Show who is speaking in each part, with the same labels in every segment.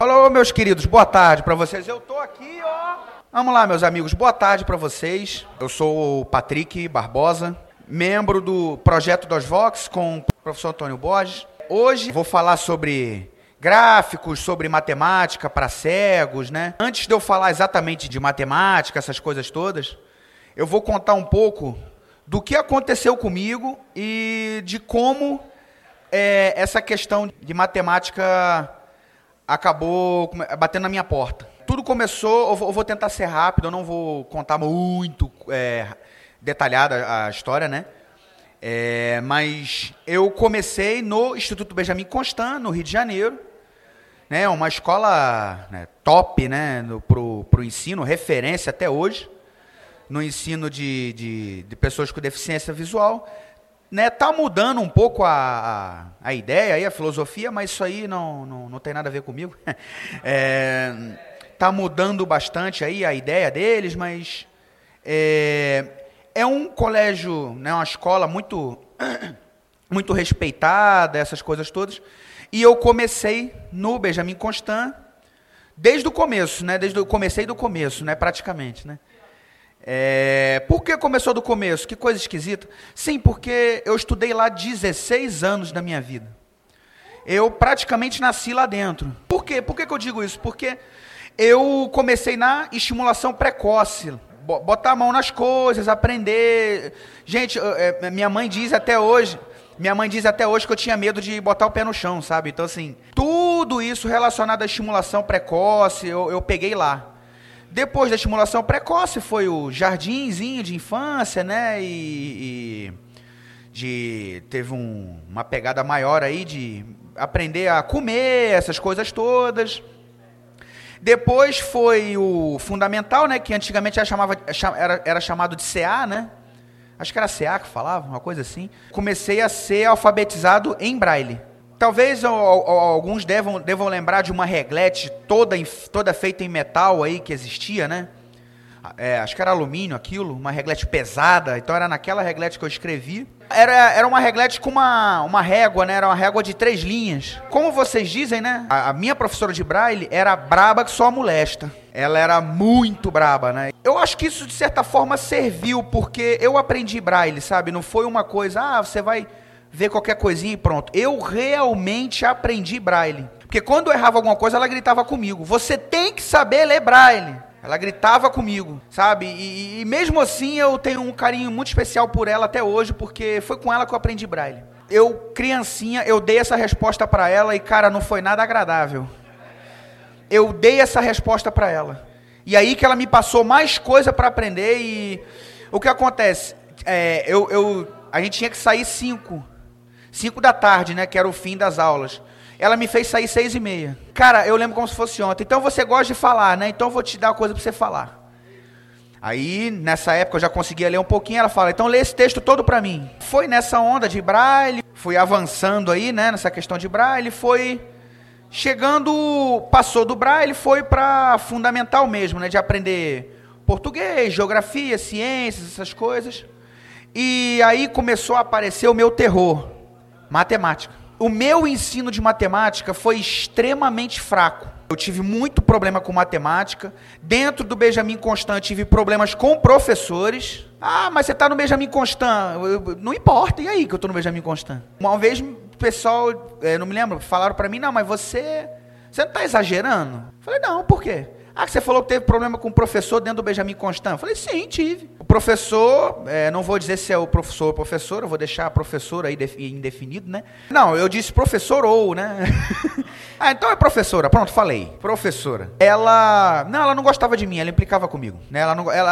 Speaker 1: Alô, meus queridos, boa tarde para vocês. Eu tô aqui, ó. Vamos lá, meus amigos, boa tarde para vocês. Eu sou o Patrick Barbosa, membro do Projeto dos Vox com o professor Antônio Borges. Hoje vou falar sobre gráficos, sobre matemática para cegos, né? Antes de eu falar exatamente de matemática, essas coisas todas, eu vou contar um pouco do que aconteceu comigo e de como essa questão de matemática acabou batendo na minha porta. Tudo começou, eu vou tentar ser rápido, eu não vou contar muito detalhada a história, né? Mas eu comecei no Instituto Benjamin Constant, no Rio de Janeiro, né? Uma escola, né, top, né, pro ensino, referência até hoje, no ensino de pessoas com deficiência visual. Né, tá mudando um pouco a ideia, aí, a filosofia, mas isso aí não tem nada a ver comigo. Tá mudando bastante aí a ideia deles, mas é um colégio, né, uma escola muito respeitada, essas coisas todas. E eu comecei no Benjamin Constant desde o começo, né? Comecei do começo, né, praticamente, né? Por que começou do começo? Que coisa esquisita. Sim, porque eu estudei lá 16 anos da minha vida. Eu praticamente nasci lá dentro. Por quê? Por que eu digo isso? Porque eu comecei na estimulação precoce. Botar a mão nas coisas, aprender. Gente, minha mãe diz até hoje que eu tinha medo de botar o pé no chão, sabe? Então, assim, tudo isso relacionado à estimulação precoce, eu peguei lá. Depois da estimulação precoce foi o jardinzinho de infância, né? Teve uma pegada maior aí de aprender a comer, essas coisas todas. Depois foi o fundamental, né? Que antigamente era chamado de CA, né? Acho que era CA que falava, uma coisa assim. Comecei a ser alfabetizado em braille. Talvez alguns devam lembrar de uma reglete toda feita em metal aí que existia, né? Acho que era alumínio aquilo, uma reglete pesada. Então era naquela reglete que eu escrevi. Era uma reglete com uma régua, né? Era uma régua de 3 linhas. Como vocês dizem, né? A minha professora de braille era braba que só molesta. Ela era muito braba, né? Eu acho que isso de certa forma serviu, porque eu aprendi braille, sabe? Não foi uma coisa, você vai ver qualquer coisinha e pronto. Eu realmente aprendi braille. Porque quando eu errava alguma coisa, ela gritava comigo. Você tem que saber ler braille. Ela gritava comigo, sabe? E mesmo assim eu tenho um carinho muito especial por ela até hoje, porque foi com ela que eu aprendi braille. Eu, criancinha, eu dei essa resposta para ela e, cara, não foi nada agradável. Eu dei essa resposta para ela. E aí que ela me passou mais coisa para aprender e... O que acontece? A gente tinha que sair 5 da tarde, né, que era o fim das aulas. Ela me fez sair 6:30. Cara, eu lembro como se fosse ontem. Então você gosta de falar, né? Então eu vou te dar uma coisa para você falar. Aí, nessa época, eu já conseguia ler um pouquinho. Ela fala, então lê esse texto todo para mim. Foi nessa onda de braille, fui avançando aí, né, nessa questão de braille, foi chegando, passou do braille, foi para fundamental mesmo, né, de aprender português, geografia, ciências, essas coisas. E aí começou a aparecer o meu terror. Matemática. O meu ensino de matemática foi extremamente fraco. Eu tive muito problema com matemática. Dentro do Benjamin Constant tive problemas com professores. Ah, mas você está no Benjamin Constant. Não importa, e aí que eu estou no Benjamin Constant? Uma vez o pessoal, não me lembro, falaram para mim, não, mas você não está exagerando? Eu falei, não, por quê? Ah, você falou que teve problema com o professor dentro do Benjamin Constant. Eu falei, sim, tive. O professor, não vou dizer se é o professor ou professora, vou deixar a professora aí indefinido, né? Não, eu disse professor ou, né? Então é professora, pronto, falei. Professora. Ela não gostava de mim, ela implicava comigo, né?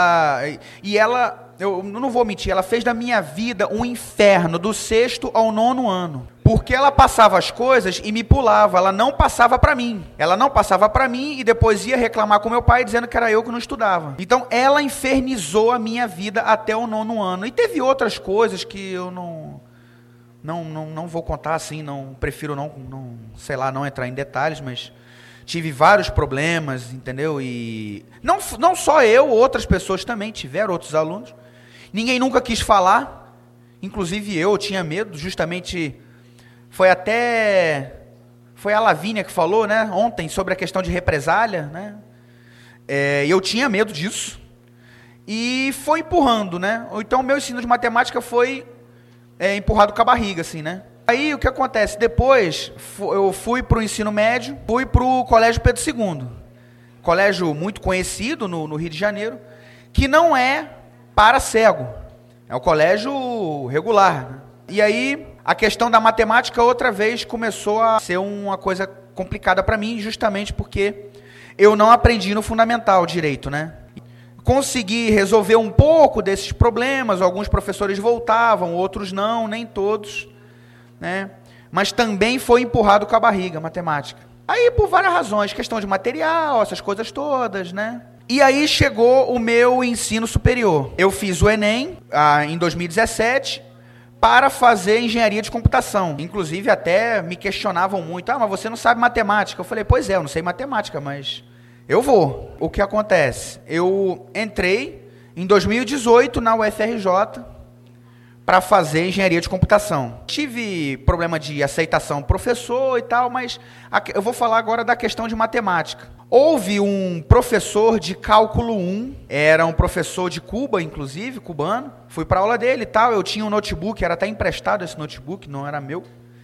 Speaker 1: Eu não vou mentir, ela fez da minha vida um inferno do 6º ao 9º ano. Porque ela passava as coisas e me pulava, ela não passava para mim. Ela não passava para mim e depois ia reclamar com meu pai dizendo que era eu que não estudava. Então ela infernizou a minha vida até o 9º ano. E teve outras coisas que eu não vou contar assim, prefiro não entrar em detalhes, mas tive vários problemas, entendeu? E não só eu, outras pessoas também tiveram, outros alunos. Ninguém nunca quis falar, inclusive eu tinha medo, justamente foi até Foi a Lavínia que falou, né, ontem, sobre a questão de represália, né? Eu tinha medo disso. E foi empurrando, né? Então, o meu ensino de matemática foi empurrado com a barriga, assim, né? Aí, o que acontece? Depois, eu fui para o ensino médio, fui para o Colégio Pedro II. Colégio muito conhecido no Rio de Janeiro, que não é para cego. É um colégio regular, né? E aí, a questão da matemática, outra vez, começou a ser uma coisa complicada para mim, justamente porque eu não aprendi no fundamental direito, né? Consegui resolver um pouco desses problemas, alguns professores voltavam, outros não, nem todos, né? Mas também foi empurrado com a barriga, a matemática. Aí, por várias razões, questão de material, essas coisas todas, né? E aí chegou o meu ensino superior. Eu fiz o Enem em 2017 para fazer engenharia de computação. Inclusive, até me questionavam muito. Mas você não sabe matemática. Eu falei, pois é, eu não sei matemática, mas eu vou. O que acontece? Eu entrei em 2018 na UFRJ para fazer engenharia de computação. Tive problema de aceitação professor e tal, mas eu vou falar agora da questão de matemática. Houve um professor de cálculo 1, era um professor de Cuba, inclusive, cubano. Fui para aula dele e tal, eu tinha um notebook, era até emprestado esse notebook, não era meu.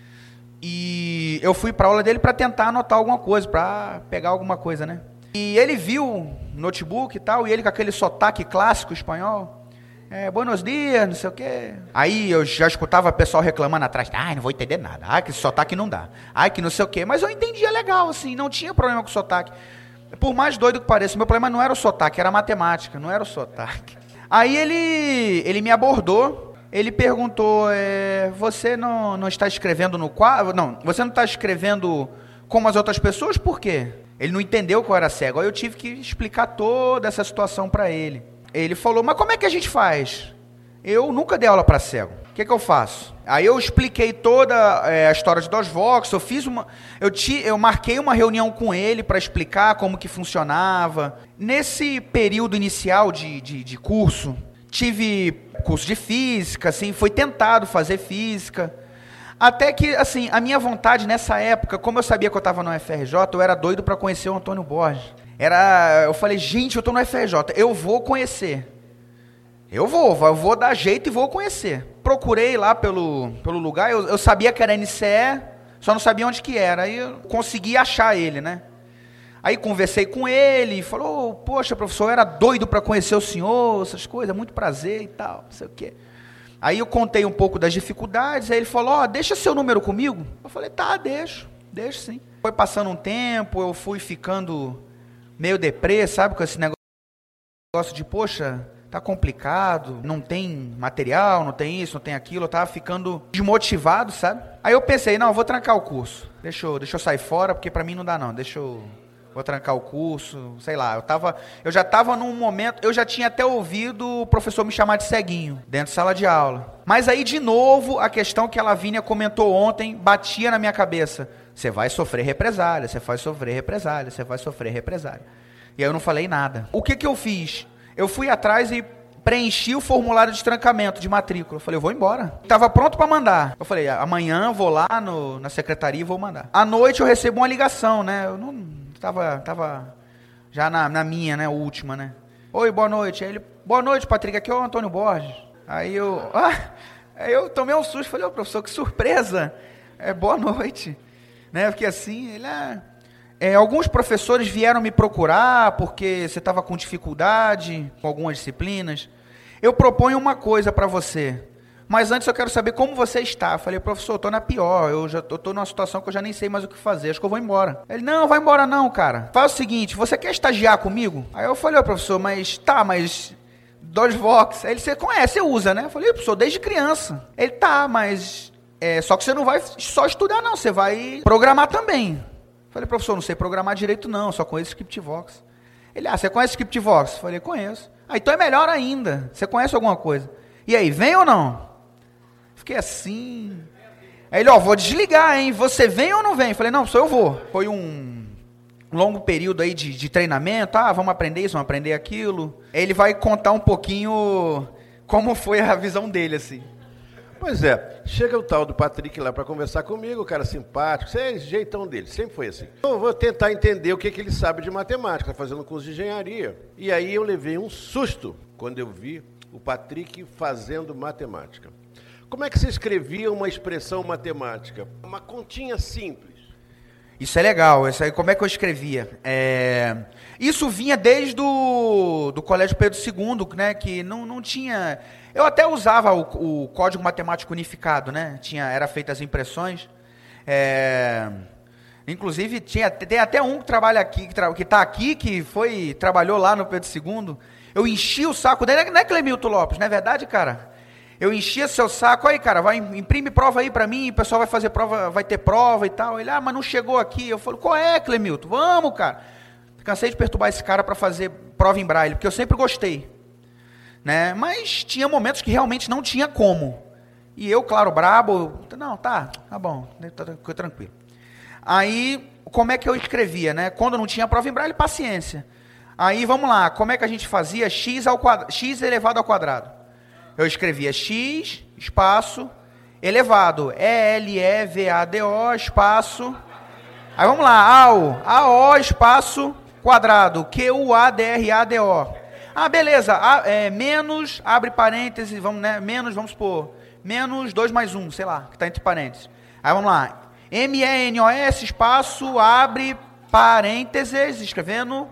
Speaker 1: E eu fui para aula dele para tentar anotar alguma coisa, para pegar alguma coisa, né? E ele viu o notebook e tal, e ele com aquele sotaque clássico espanhol. Buenos dias, não sei o quê. Aí eu já escutava o pessoal reclamando atrás. Não vou entender nada. Que esse sotaque não dá. Que não sei o quê. Mas eu entendia legal, assim, não tinha problema com o sotaque. Por mais doido que pareça, meu problema não era o sotaque, era a matemática, não era o sotaque. Aí ele me abordou, ele perguntou, você não está escrevendo no quadro? Não, você não está escrevendo como as outras pessoas? Por quê? Ele não entendeu que eu era cego. Aí eu tive que explicar toda essa situação para ele. Ele falou, mas como é que a gente faz? Eu nunca dei aula para cego. O que eu faço? Aí eu expliquei toda a história de DOSVox, eu marquei uma reunião com ele para explicar como que funcionava. Nesse período inicial de curso, tive curso de física, assim, foi tentado fazer física. Até que, assim, a minha vontade nessa época, como eu sabia que eu estava no UFRJ, eu era doido para conhecer o Antônio Borges. Eu falei, gente, eu estou no UFRJ, eu vou conhecer. Eu vou dar jeito e vou conhecer. Procurei lá pelo lugar, eu sabia que era NCE, só não sabia onde que era. Aí eu consegui achar ele, né? Aí conversei com ele, falou, poxa, professor, eu era doido para conhecer o senhor, essas coisas, muito prazer e tal, não sei o quê. Aí eu contei um pouco das dificuldades, aí ele falou, deixa seu número comigo. Eu falei, tá, deixo sim. Foi passando um tempo, eu fui ficando meio deprê, sabe, com esse negócio de, poxa, tá complicado, não tem material, não tem isso, não tem aquilo, eu tava ficando desmotivado, sabe? Aí eu pensei, não, eu vou trancar o curso, deixa eu sair fora, porque pra mim não dá não, vou trancar o curso, sei lá, eu já tava num momento, eu já tinha até ouvido o professor me chamar de ceguinho, dentro da sala de aula. Mas aí, de novo, a questão que a Lavínia comentou ontem, batia na minha cabeça. Você vai sofrer represália, você vai sofrer represália, você vai sofrer represália. E aí eu não falei nada. O que eu fiz? Eu fui atrás e preenchi o formulário de trancamento de matrícula. Eu falei, eu vou embora. Estava pronto para mandar. Eu falei, amanhã eu vou lá na secretaria e vou mandar. À noite eu recebo uma ligação, né? Eu não tava já na minha, né? Última, né? Oi, boa noite. Aí ele, boa noite, Patrick, aqui é o Antônio Borges. Aí eu tomei um susto, falei, professor, que surpresa. Boa noite. Né? Porque assim, alguns professores vieram me procurar porque você estava com dificuldade com algumas disciplinas. Eu proponho uma coisa para você, mas antes eu quero saber como você está. Eu falei, professor, eu estou na pior, eu estou numa situação que eu já nem sei mais o que fazer, acho que eu vou embora. Ele, não, vai embora não, cara. Faz o seguinte, você quer estagiar comigo? Aí eu falei, professor, mas DOSVox. Aí ele, você conhece, você usa, né? Eu falei, professor, desde criança. Ele, tá, mas só que você não vai só estudar não, você vai programar também. Falei, professor, não sei programar direito não, só conheço Scriptvox. Ele, você conhece Scriptvox? Falei, conheço. Então é melhor ainda, você conhece alguma coisa. E aí, vem ou não? Fiquei assim. Aí ele, vou desligar, hein, você vem ou não vem? Falei, não, professor, eu vou. Foi um longo período aí de treinamento, vamos aprender isso, vamos aprender aquilo. Ele vai contar um pouquinho como foi a visão dele, assim.
Speaker 2: Pois é, chega o tal do Patrick lá para conversar comigo, o cara simpático, isso é esse jeitão dele, sempre foi assim. Eu vou tentar entender o que ele sabe de matemática, fazendo curso de engenharia. E aí eu levei um susto quando eu vi o Patrick fazendo matemática. Como é que se escrevia uma expressão matemática? Uma continha simples.
Speaker 1: Isso é legal, isso aí, como é que eu escrevia? Isso vinha desde do Colégio Pedro II, né, que não tinha... Eu até usava o Código Matemático Unificado, né, era feitas as impressões, inclusive tem até um que trabalha aqui, que está aqui, que trabalhou lá no Pedro II, eu enchi o saco dele, não é Clemilton Lopes, não é verdade, cara? Eu enchia seu saco, aí, cara, vai, imprime prova aí pra mim, o pessoal vai fazer prova, vai ter prova e tal. Ele, mas não chegou aqui. Eu falo, qual é, Clemilton? Vamos, cara. Cansei de perturbar esse cara para fazer prova em braille, porque eu sempre gostei, né? Mas tinha momentos que realmente não tinha como. E eu, claro, brabo, não, tá bom, ficou tranquilo. Aí, como é que eu escrevia, né? Quando não tinha prova em braille, paciência. Aí, vamos lá, como é que a gente fazia? X elevado ao quadrado. Eu escrevia x, espaço, elevado, ELEVADO, espaço. Aí vamos lá, AO, espaço, quadrado, QUADRADO. Beleza, menos, abre parênteses, vamos supor, menos 2 mais 1, sei lá, que está entre parênteses. Aí vamos lá, MENOS, espaço, abre parênteses, escrevendo,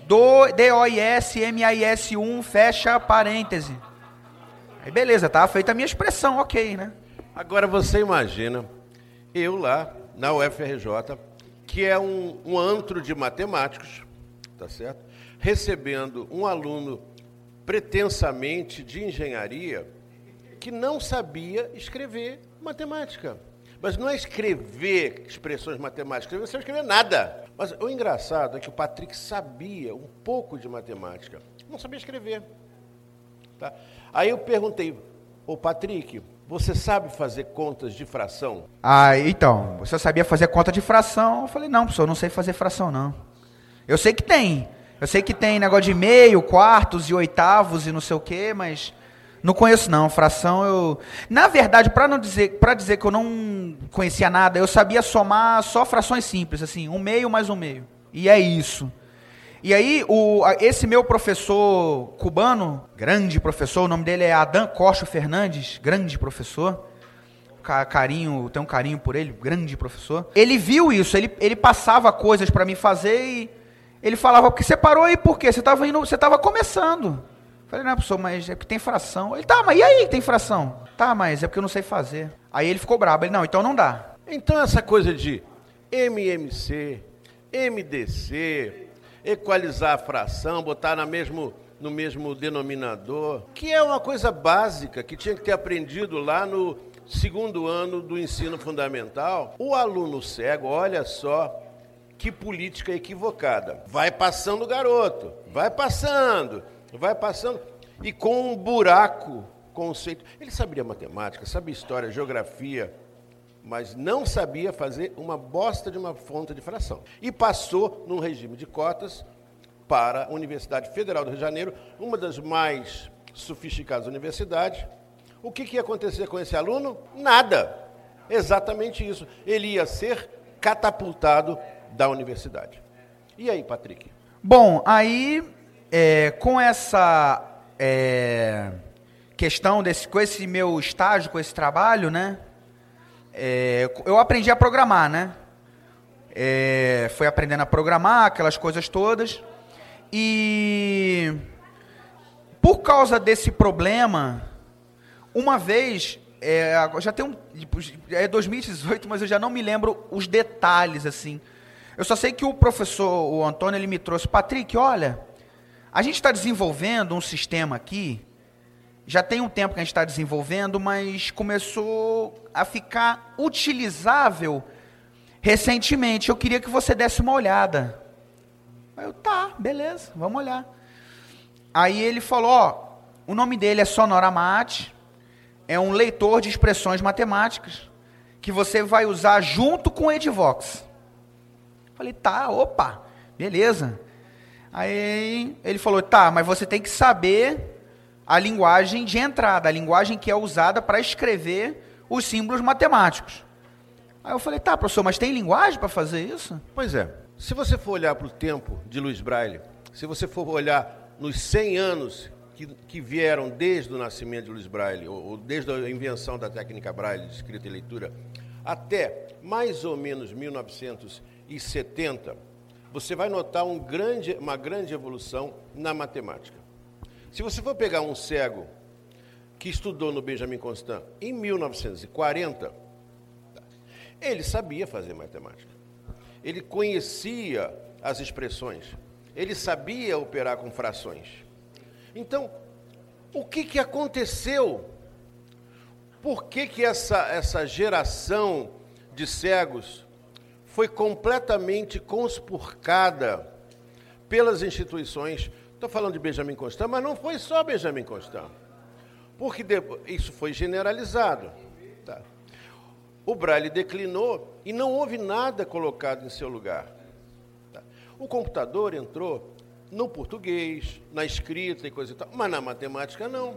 Speaker 1: DOIS, MAIS1, fecha parêntese. Aí beleza, tá feita a minha expressão, ok, né?
Speaker 2: Agora você imagina, eu lá na UFRJ, que é um antro de matemáticos, tá certo? Recebendo um aluno pretensamente de engenharia que não sabia escrever matemática. Mas não é escrever expressões matemáticas, você não escrever nada. Mas o engraçado é que o Patrick sabia um pouco de matemática, não sabia escrever. Tá? Aí eu perguntei, Patrick, você sabe fazer contas de fração?
Speaker 1: Então, você sabia fazer conta de fração? Eu falei, não, professor, eu não sei fazer fração, não. Eu sei que tem negócio de meio, quartos e oitavos e não sei o quê, mas não conheço não, fração Na verdade, para dizer que eu não conhecia nada, eu sabia somar só frações simples, assim, 1/2 mais 1/2. E é isso. E aí, esse meu professor cubano, grande professor, o nome dele é Adam Cocho Fernandes, grande professor, tenho um carinho por ele, grande professor. Ele viu isso, ele passava coisas para mim fazer e ele falava, porque você parou aí por quê? Você estava começando. Eu falei, não, professor, mas é porque tem fração. Ele, mas e aí tem fração? Mas é porque eu não sei fazer. Aí ele ficou brabo, ele, não, então não dá.
Speaker 2: Então essa coisa de MMC, MDC... equalizar a fração, botar no mesmo denominador, que é uma coisa básica que tinha que ter aprendido lá no 2º ano do ensino fundamental. O aluno cego, olha só que política equivocada. Vai passando o garoto, vai passando, e com um buraco conceito. Ele sabia matemática, sabia história, geografia, mas não sabia fazer uma bosta de uma conta de fração. E passou num regime de cotas para a Universidade Federal do Rio de Janeiro, uma das mais sofisticadas universidades. O que ia acontecer com esse aluno? Nada. Exatamente isso. Ele ia ser catapultado da universidade. E aí, Patrick?
Speaker 1: Bom, aí, com essa questão, com esse meu estágio, com esse trabalho, né? Eu aprendi a programar, né? Fui aprendendo a programar, aquelas coisas todas. E por causa desse problema, uma vez, já tem é 2018, mas eu já não me lembro os detalhes, assim. Eu só sei que o professor, o Antônio, ele me trouxe, Patrick, olha, a gente está desenvolvendo um sistema aqui, já tem um tempo que a gente está desenvolvendo, mas começou a ficar utilizável recentemente. Eu queria que você desse uma olhada. Eu, beleza, vamos olhar. Aí ele falou, o nome dele é Sonoramate, é um leitor de expressões matemáticas, que você vai usar junto com o Edivox. Falei, opa, beleza. Aí ele falou, mas você tem que saber a linguagem de entrada, a linguagem que é usada para escrever os símbolos matemáticos. Aí eu falei, tá, professor, mas tem linguagem para fazer isso?
Speaker 2: Pois é. Se você for olhar para o tempo de Louis Braille, se você for olhar nos 100 anos que vieram desde o nascimento de Louis Braille, ou desde a invenção da técnica Braille de escrita e leitura, até mais ou menos 1970, você vai notar uma grande evolução na matemática. Se você for pegar um cego que estudou no Benjamin Constant em 1940, ele sabia fazer matemática. Ele conhecia as expressões. Ele sabia operar com frações. Então, o que aconteceu? Por que essa geração de cegos foi completamente conspurcada pelas instituições? Estou falando de Benjamin Constant, mas não foi só Benjamin Constant. Porque isso foi generalizado. Tá? O Braille declinou e não houve nada colocado em seu lugar. Tá? O computador entrou no português, na escrita e coisa e tal, mas na matemática não.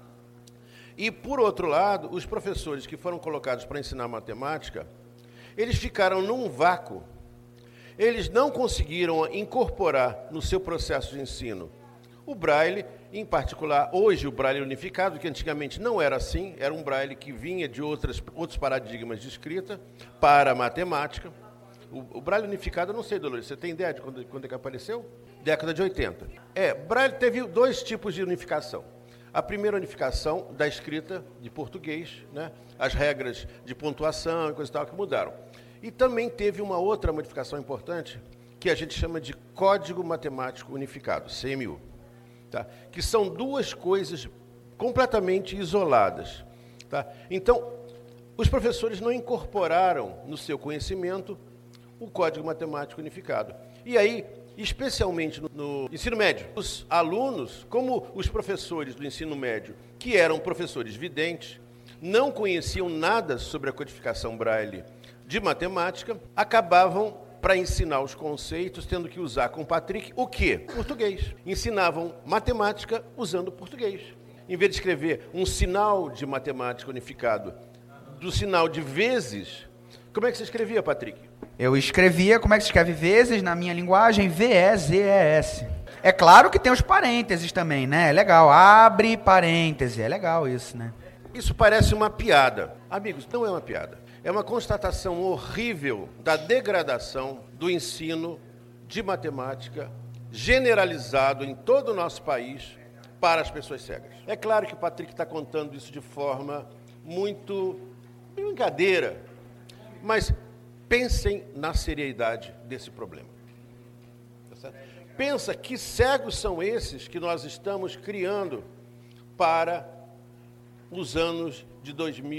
Speaker 2: E, por outro lado, os professores que foram colocados para ensinar matemática, eles ficaram num vácuo. Eles não conseguiram incorporar no seu processo de ensino o Braille, em particular, hoje o Braille unificado, que antigamente não era assim, era um Braille que vinha de outros paradigmas de escrita para a matemática. O Braille unificado, eu não sei, Dolores, você tem ideia de quando é que apareceu? Década de 80. Braille teve dois tipos de unificação. A primeira unificação da escrita de português, né? As regras de pontuação e coisa e tal que mudaram. E também teve uma outra modificação importante, que a gente chama de Código Matemático Unificado, CMU. Tá? Que são duas coisas completamente isoladas. Tá? Então, os professores não incorporaram no seu conhecimento o Código Matemático Unificado. E aí, especialmente no ensino médio, os alunos, como os professores do ensino médio, que eram professores videntes, não conheciam nada sobre a codificação Braille de matemática, acabavam, para ensinar os conceitos, tendo que usar com o Patrick o quê? Português. Ensinavam matemática usando português. Em vez de escrever um sinal de matemática unificado do sinal de vezes, como é que você escrevia, Patrick?
Speaker 1: Eu escrevia, como é que se escreve vezes na minha linguagem? V-E-Z-E-S. É claro que tem os parênteses também, né? É legal. Abre parêntese. É legal isso, né?
Speaker 2: Isso parece uma piada. Amigos, não é uma piada. É uma constatação horrível da degradação do ensino de matemática generalizado em todo o nosso país para as pessoas cegas. É claro que o Patrick está contando isso de forma muito brincadeira, mas pensem na seriedade desse problema. Tá certo? Pensa que cegos são esses que nós estamos criando para os anos de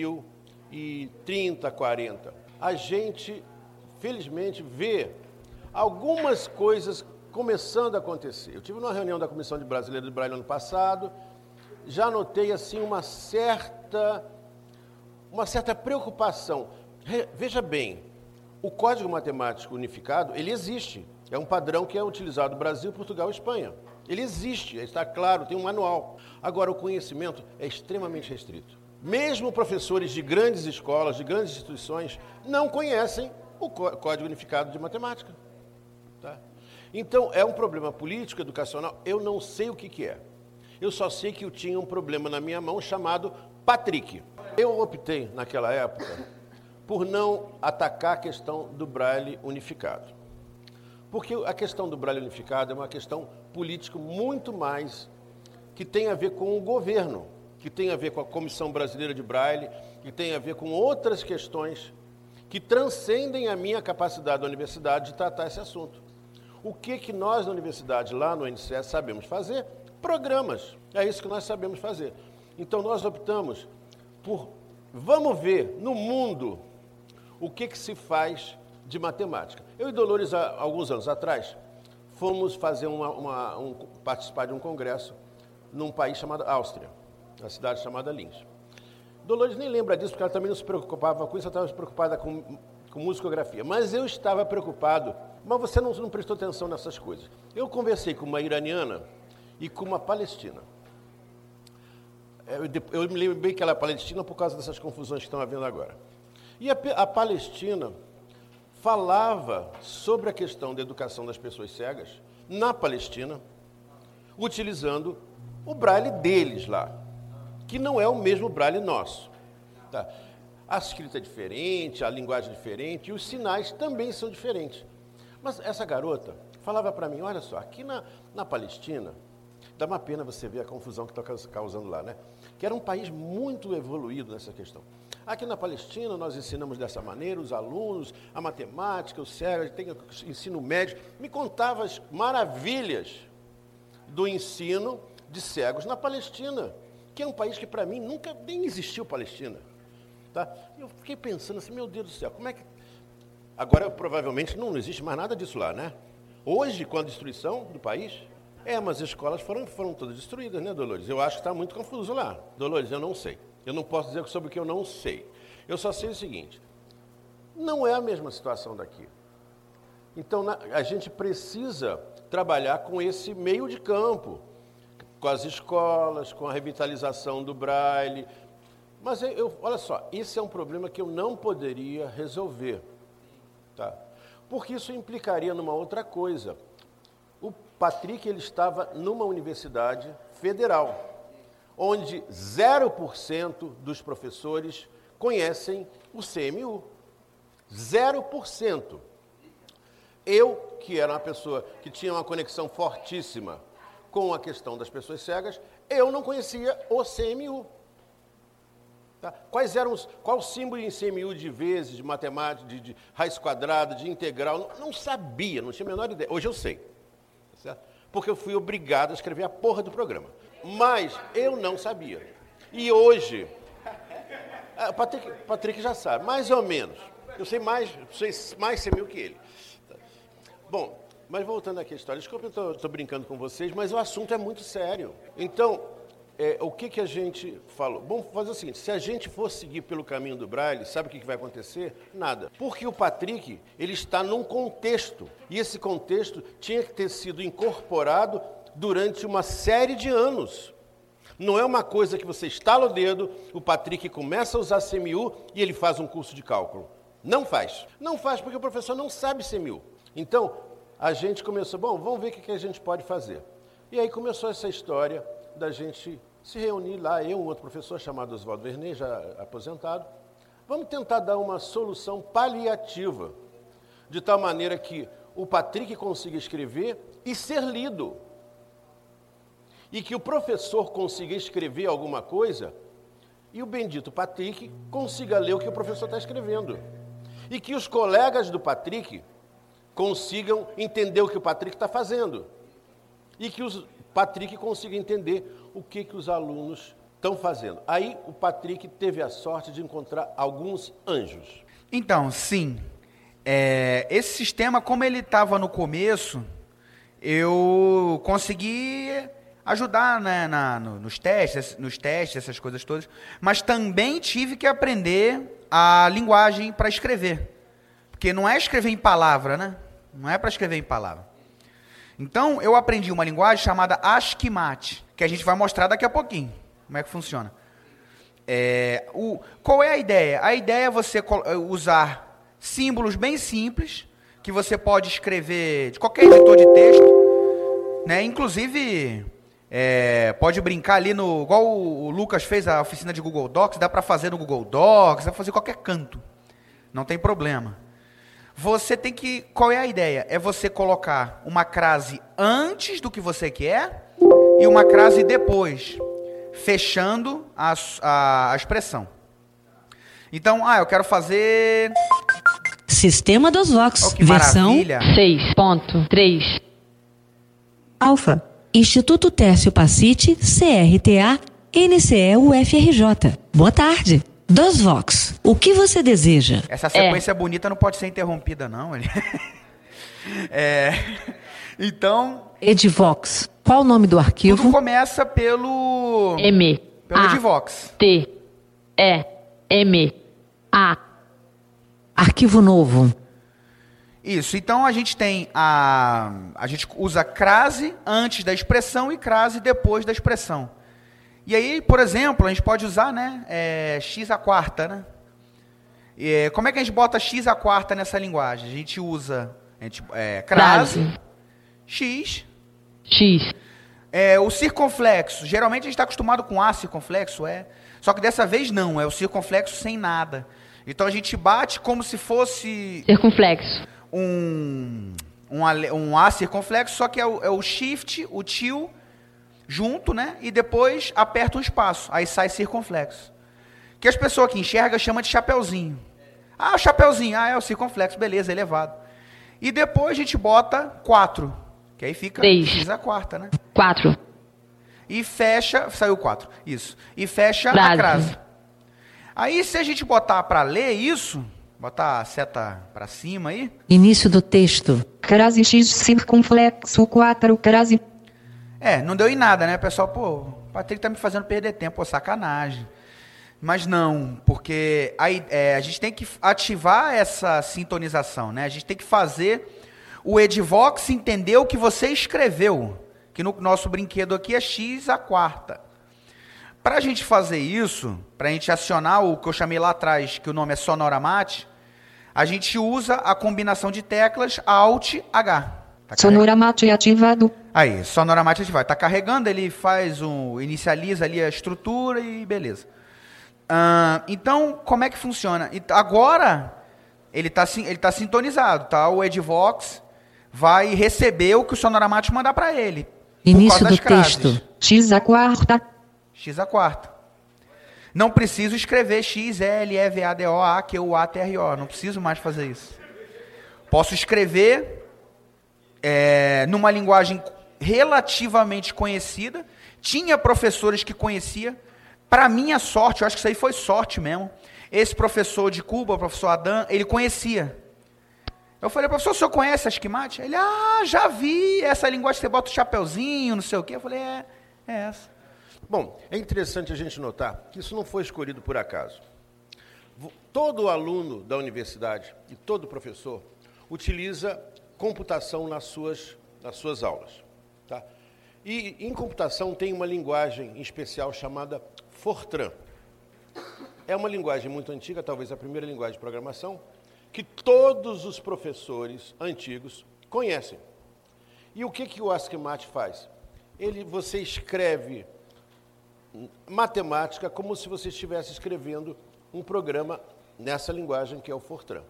Speaker 2: 2030, 40. A gente, felizmente, vê algumas coisas começando a acontecer. Eu tive numa reunião da Comissão de Brasileira do Braille ano passado, já notei assim uma certa preocupação. Veja bem, o Código Matemático Unificado, ele existe. É um padrão que é utilizado no Brasil, Portugal e Espanha. Ele existe, está claro, tem um manual. Agora, o conhecimento é extremamente restrito. Mesmo professores de grandes escolas, de grandes instituições, não conhecem o Código Unificado de Matemática. Tá? Então, é um problema político, educacional, eu não sei o que é. Eu só sei que eu tinha um problema na minha mão chamado Patrick. Eu optei, naquela época, por não atacar a questão do Braille unificado. Porque a questão do Braille unificado é uma questão política muito mais que tem a ver com o governo, que tem a ver com a Comissão Brasileira de Braille, que tem a ver com outras questões que transcendem a minha capacidade da universidade de tratar esse assunto. O que nós na universidade, lá no NCS, sabemos fazer? Programas. É isso que nós sabemos fazer. Então, nós optamos por, vamos ver no mundo o que se faz de matemática. Eu e Dolores, há alguns anos atrás, fomos fazer participar de um congresso num país chamado Áustria, na cidade chamada Linz. Dolores nem lembra disso, porque ela também não se preocupava com isso, ela estava preocupada com musicografia. Mas eu estava preocupado, mas você não prestou atenção nessas coisas. Eu conversei com uma iraniana e com uma palestina. Eu me lembro bem que ela é palestina por causa dessas confusões que estão havendo agora. E a Palestina falava sobre a questão da educação das pessoas cegas na Palestina, utilizando o braille deles lá, que não é o mesmo braille nosso. Tá? A escrita é diferente, a linguagem é diferente e os sinais também são diferentes. Mas essa garota falava para mim, olha só, aqui na Palestina, dá uma pena você ver a confusão que está causando lá, né? Que era um país muito evoluído nessa questão. Aqui na Palestina, nós ensinamos dessa maneira, os alunos, a matemática, o cego, tem ensino médio. Me contava as maravilhas do ensino de cegos na Palestina, que é um país que, para mim, nunca nem existiu Palestina. Tá? Eu fiquei pensando assim, meu Deus do céu, como é que... Agora, provavelmente, não existe mais nada disso lá, né? Hoje, com a destruição do país... mas as escolas foram todas destruídas, né, Dolores? Eu acho que está muito confuso lá. Dolores, eu não sei. Eu não posso dizer sobre o que eu não sei. Eu só sei o seguinte, não é a mesma situação daqui. Então, a gente precisa trabalhar com esse meio de campo, com as escolas, com a revitalização do braille. Mas, olha só, esse é um problema que eu não poderia resolver, tá? Porque isso implicaria numa outra coisa. O Patrick ele estava numa universidade federal, onde 0% dos professores conhecem o CMU. 0%. Eu, que era uma pessoa que tinha uma conexão fortíssima com a questão das pessoas cegas, eu não conhecia o CMU. Tá? Qual o símbolo em CMU de vezes, de matemática, de raiz quadrada, de integral? Não sabia, não tinha a menor ideia. Hoje eu sei. Certo? Porque eu fui obrigado a escrever a porra do programa. Mas eu não sabia. E hoje, o Patrick já sabe, mais ou menos. Eu sei mais CMU que ele. Bom, mas voltando aqui à história, desculpa, eu estou brincando com vocês, mas o assunto é muito sério. Então, o que a gente falou? Vamos fazer o seguinte, se a gente for seguir pelo caminho do Braille, sabe o que vai acontecer? Nada. Porque o Patrick, ele está num contexto, e esse contexto tinha que ter sido incorporado durante uma série de anos. Não é uma coisa que você estala o dedo, o Patrick começa a usar CMU e ele faz um curso de cálculo. Não faz. Não faz porque o professor não sabe CMU. Então, a gente começou, vamos ver o que a gente pode fazer. E aí começou essa história da gente se reunir lá, eu e um outro professor chamado Oswaldo Vernet, já aposentado. Vamos tentar dar uma solução paliativa, de tal maneira que o Patrick consiga escrever e ser lido. E que o professor consiga escrever alguma coisa e o bendito Patrick consiga ler o que o professor está escrevendo. E que os colegas do Patrick consigam entender o que o Patrick está fazendo. E que o Patrick consiga entender o que os alunos estão fazendo. Aí o Patrick teve a sorte de encontrar alguns anjos.
Speaker 1: Então, sim. Esse sistema, como ele estava no começo, eu consegui ajudar, né, nos testes, essas coisas todas, mas também tive que aprender a linguagem para escrever. Porque não é escrever em palavra, né? Não é para escrever em palavra. Então, eu aprendi uma linguagem chamada ASCII-MAT, que a gente vai mostrar daqui a pouquinho como é que funciona. Qual é a ideia? A ideia é você usar símbolos bem simples, que você pode escrever de qualquer editor de texto, né? Inclusive, pode brincar ali igual o Lucas fez a oficina de Google Docs, dá para fazer no Google Docs, dá para fazer em qualquer canto, não tem problema. Você tem que... Qual é a ideia? É você colocar uma crase antes do que você quer e uma crase depois, fechando a expressão. Então, eu quero fazer...
Speaker 3: Sistema dos Vox, versão 6.3. Alfa, Instituto Tércio Pacite, CRTA, NCE UFRJ. Boa tarde. Dos Vox, o que você deseja?
Speaker 1: Essa sequência bonita não pode ser interrompida, não. Então... Edivox, qual o nome do arquivo? Tudo começa pelo Edivox.
Speaker 3: T-E-M-A. Arquivo novo.
Speaker 1: Isso, então a gente tem a gente usa crase antes da expressão e crase depois da expressão. E aí, por exemplo, a gente pode usar, né, x à quarta, né? Como é que a gente bota x à quarta nessa linguagem? A gente usa crase, x. O circunflexo, geralmente a gente está acostumado com A circunflexo, só que dessa vez não, é o circunflexo sem nada. Então a gente bate como se fosse
Speaker 3: circunflexo.
Speaker 1: Um A circunflexo, só que é o shift, o til, junto, né? E depois aperta um espaço, aí sai circunflexo. Que as pessoas que enxergam chamam de chapeuzinho. Ah, o chapeuzinho, é o circunflexo, beleza, elevado. E depois a gente bota 4, que aí fica
Speaker 3: 3.
Speaker 1: x à quarta, né?
Speaker 3: 4.
Speaker 1: E fecha, saiu 4, isso. E fecha a crase. Aí se a gente botar para ler isso, botar a seta para cima aí.
Speaker 3: Início do texto.
Speaker 4: Crase x circunflexo 4 crase.
Speaker 1: Não deu em nada, né, pessoal? Pô, o Patrick tá me fazendo perder tempo, pô, sacanagem. Mas não, porque a gente tem que ativar essa sintonização, né? A gente tem que fazer o Edivox entender o que você escreveu, que no nosso brinquedo aqui é x à quarta. Para a gente fazer isso, para a gente acionar o que eu chamei lá atrás, que o nome é Sonoramate, a gente usa a combinação de teclas Alt-H.
Speaker 4: Sonoramate ativado.
Speaker 1: Aí, Sonoramate ativado. Está carregando, ele inicializa ali a estrutura e beleza. Então, como é que funciona? Agora, ele tá sintonizado, tá? O Edivox vai receber o que o Sonoramate mandar para ele.
Speaker 3: Início do texto.
Speaker 4: X à quarta.
Speaker 1: X à quarta. Não preciso escrever X, L, E, V, A, D, O, A, Q, U, A, T, R, O. Não preciso mais fazer isso. Posso escrever numa linguagem relativamente conhecida. Tinha professores que conhecia. Para minha sorte, eu acho que isso aí foi sorte mesmo. Esse professor de Cuba, o professor Adam, ele conhecia. Eu falei, professor, o senhor conhece a Schemati? Ele, já vi essa linguagem que você bota o chapeuzinho, não sei o quê. Eu falei, é essa.
Speaker 2: Bom, é interessante a gente notar que isso não foi escolhido por acaso. Todo aluno da universidade e todo professor utiliza computação nas suas aulas. Tá? E em computação tem uma linguagem especial chamada Fortran. É uma linguagem muito antiga, talvez a primeira linguagem de programação, que todos os professores antigos conhecem. E o que o Schemati faz? Você escreve matemática como se você estivesse escrevendo um programa nessa linguagem que é o Fortran.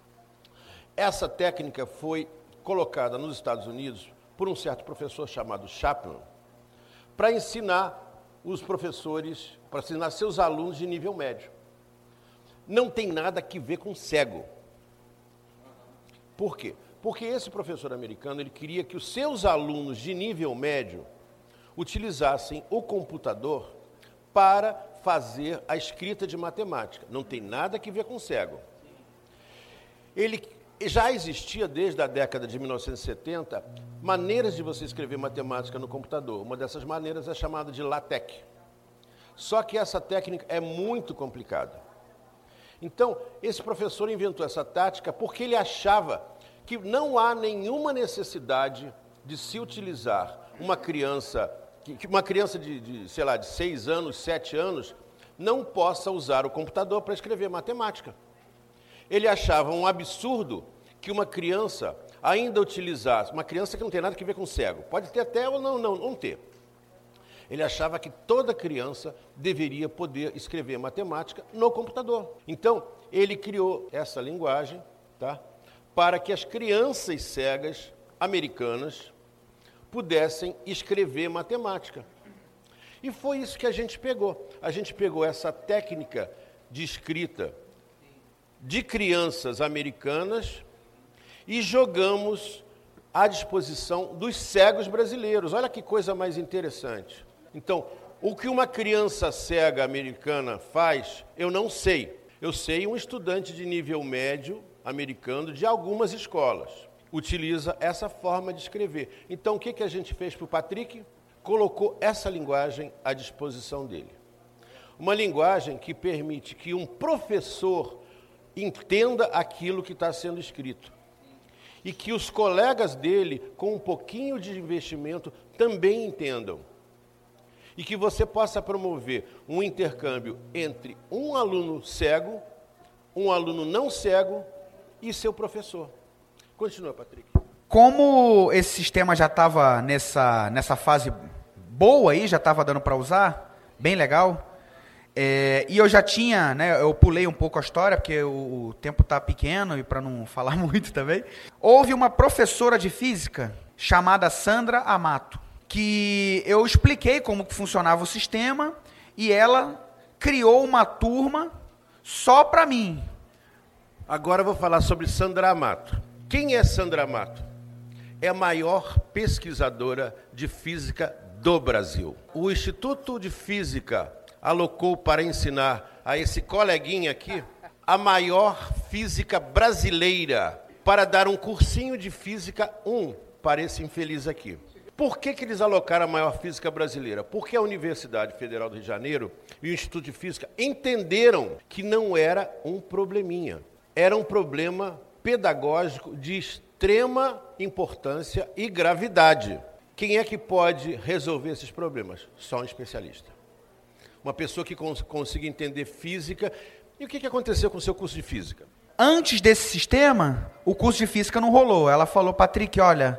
Speaker 2: Essa técnica foi colocada nos Estados Unidos por um certo professor chamado Chapman, para ensinar os professores, para ensinar seus alunos de nível médio. Não tem nada a ver com cego. Por quê? Porque esse professor americano, ele queria que os seus alunos de nível médio utilizassem o computador para fazer a escrita de matemática. Não tem nada a ver com cego. Já existia desde a década de 1970 maneiras de você escrever matemática no computador. Uma dessas maneiras é chamada de LaTeX. Só que essa técnica é muito complicada. Então, esse professor inventou essa tática porque ele achava que não há nenhuma necessidade de se utilizar uma criança de 6 anos, 7 anos, não possa usar o computador para escrever matemática. Ele achava um absurdo que uma criança ainda utilizasse, uma criança que não tem nada a ver com cego, pode ter até ou não ter. Ele achava que toda criança deveria poder escrever matemática no computador. Então, ele criou essa linguagem, tá, para que as crianças cegas americanas pudessem escrever matemática. E foi isso que a gente pegou. A gente pegou essa técnica de escrita de crianças americanas e jogamos à disposição dos cegos brasileiros. Olha que coisa mais interessante. Então, o que uma criança cega americana faz, eu não sei. Eu sei um estudante de nível médio americano de algumas escolas. Utiliza essa forma de escrever. Então, o que a gente fez para o Patrick? Colocou essa linguagem à disposição dele. Uma linguagem que permite que um professor entenda aquilo que está sendo escrito. E que os colegas dele, com um pouquinho de investimento, também entendam. e que você possa promover um intercâmbio entre um aluno cego, um aluno não cego e seu professor. Continua, Patrick.
Speaker 1: Como esse sistema já estava nessa fase boa aí, já estava dando para usar, bem legal, e eu já tinha, né, eu pulei um pouco a história, porque o tempo está pequeno e para não falar muito também. Houve uma professora de física chamada Sandra Amato, que eu expliquei como que funcionava o sistema e ela criou uma turma só para mim.
Speaker 2: Agora eu vou falar sobre Sandra Amato. Quem é Sandra Amato? É a maior pesquisadora de física do Brasil. O Instituto de Física alocou para ensinar a esse coleguinha aqui a maior física brasileira para dar um cursinho de Física 1 para esse infeliz aqui. Por que eles alocaram a maior física brasileira? Porque a Universidade Federal do Rio de Janeiro e o Instituto de Física entenderam que não era um probleminha. Era um problema pedagógico de extrema importância e gravidade. Quem é que pode resolver esses problemas? Só um especialista. Uma pessoa que consiga entender física. E o que aconteceu com o seu curso de física?
Speaker 1: Antes desse sistema, o curso de física não rolou. Ela falou, Patrick, olha,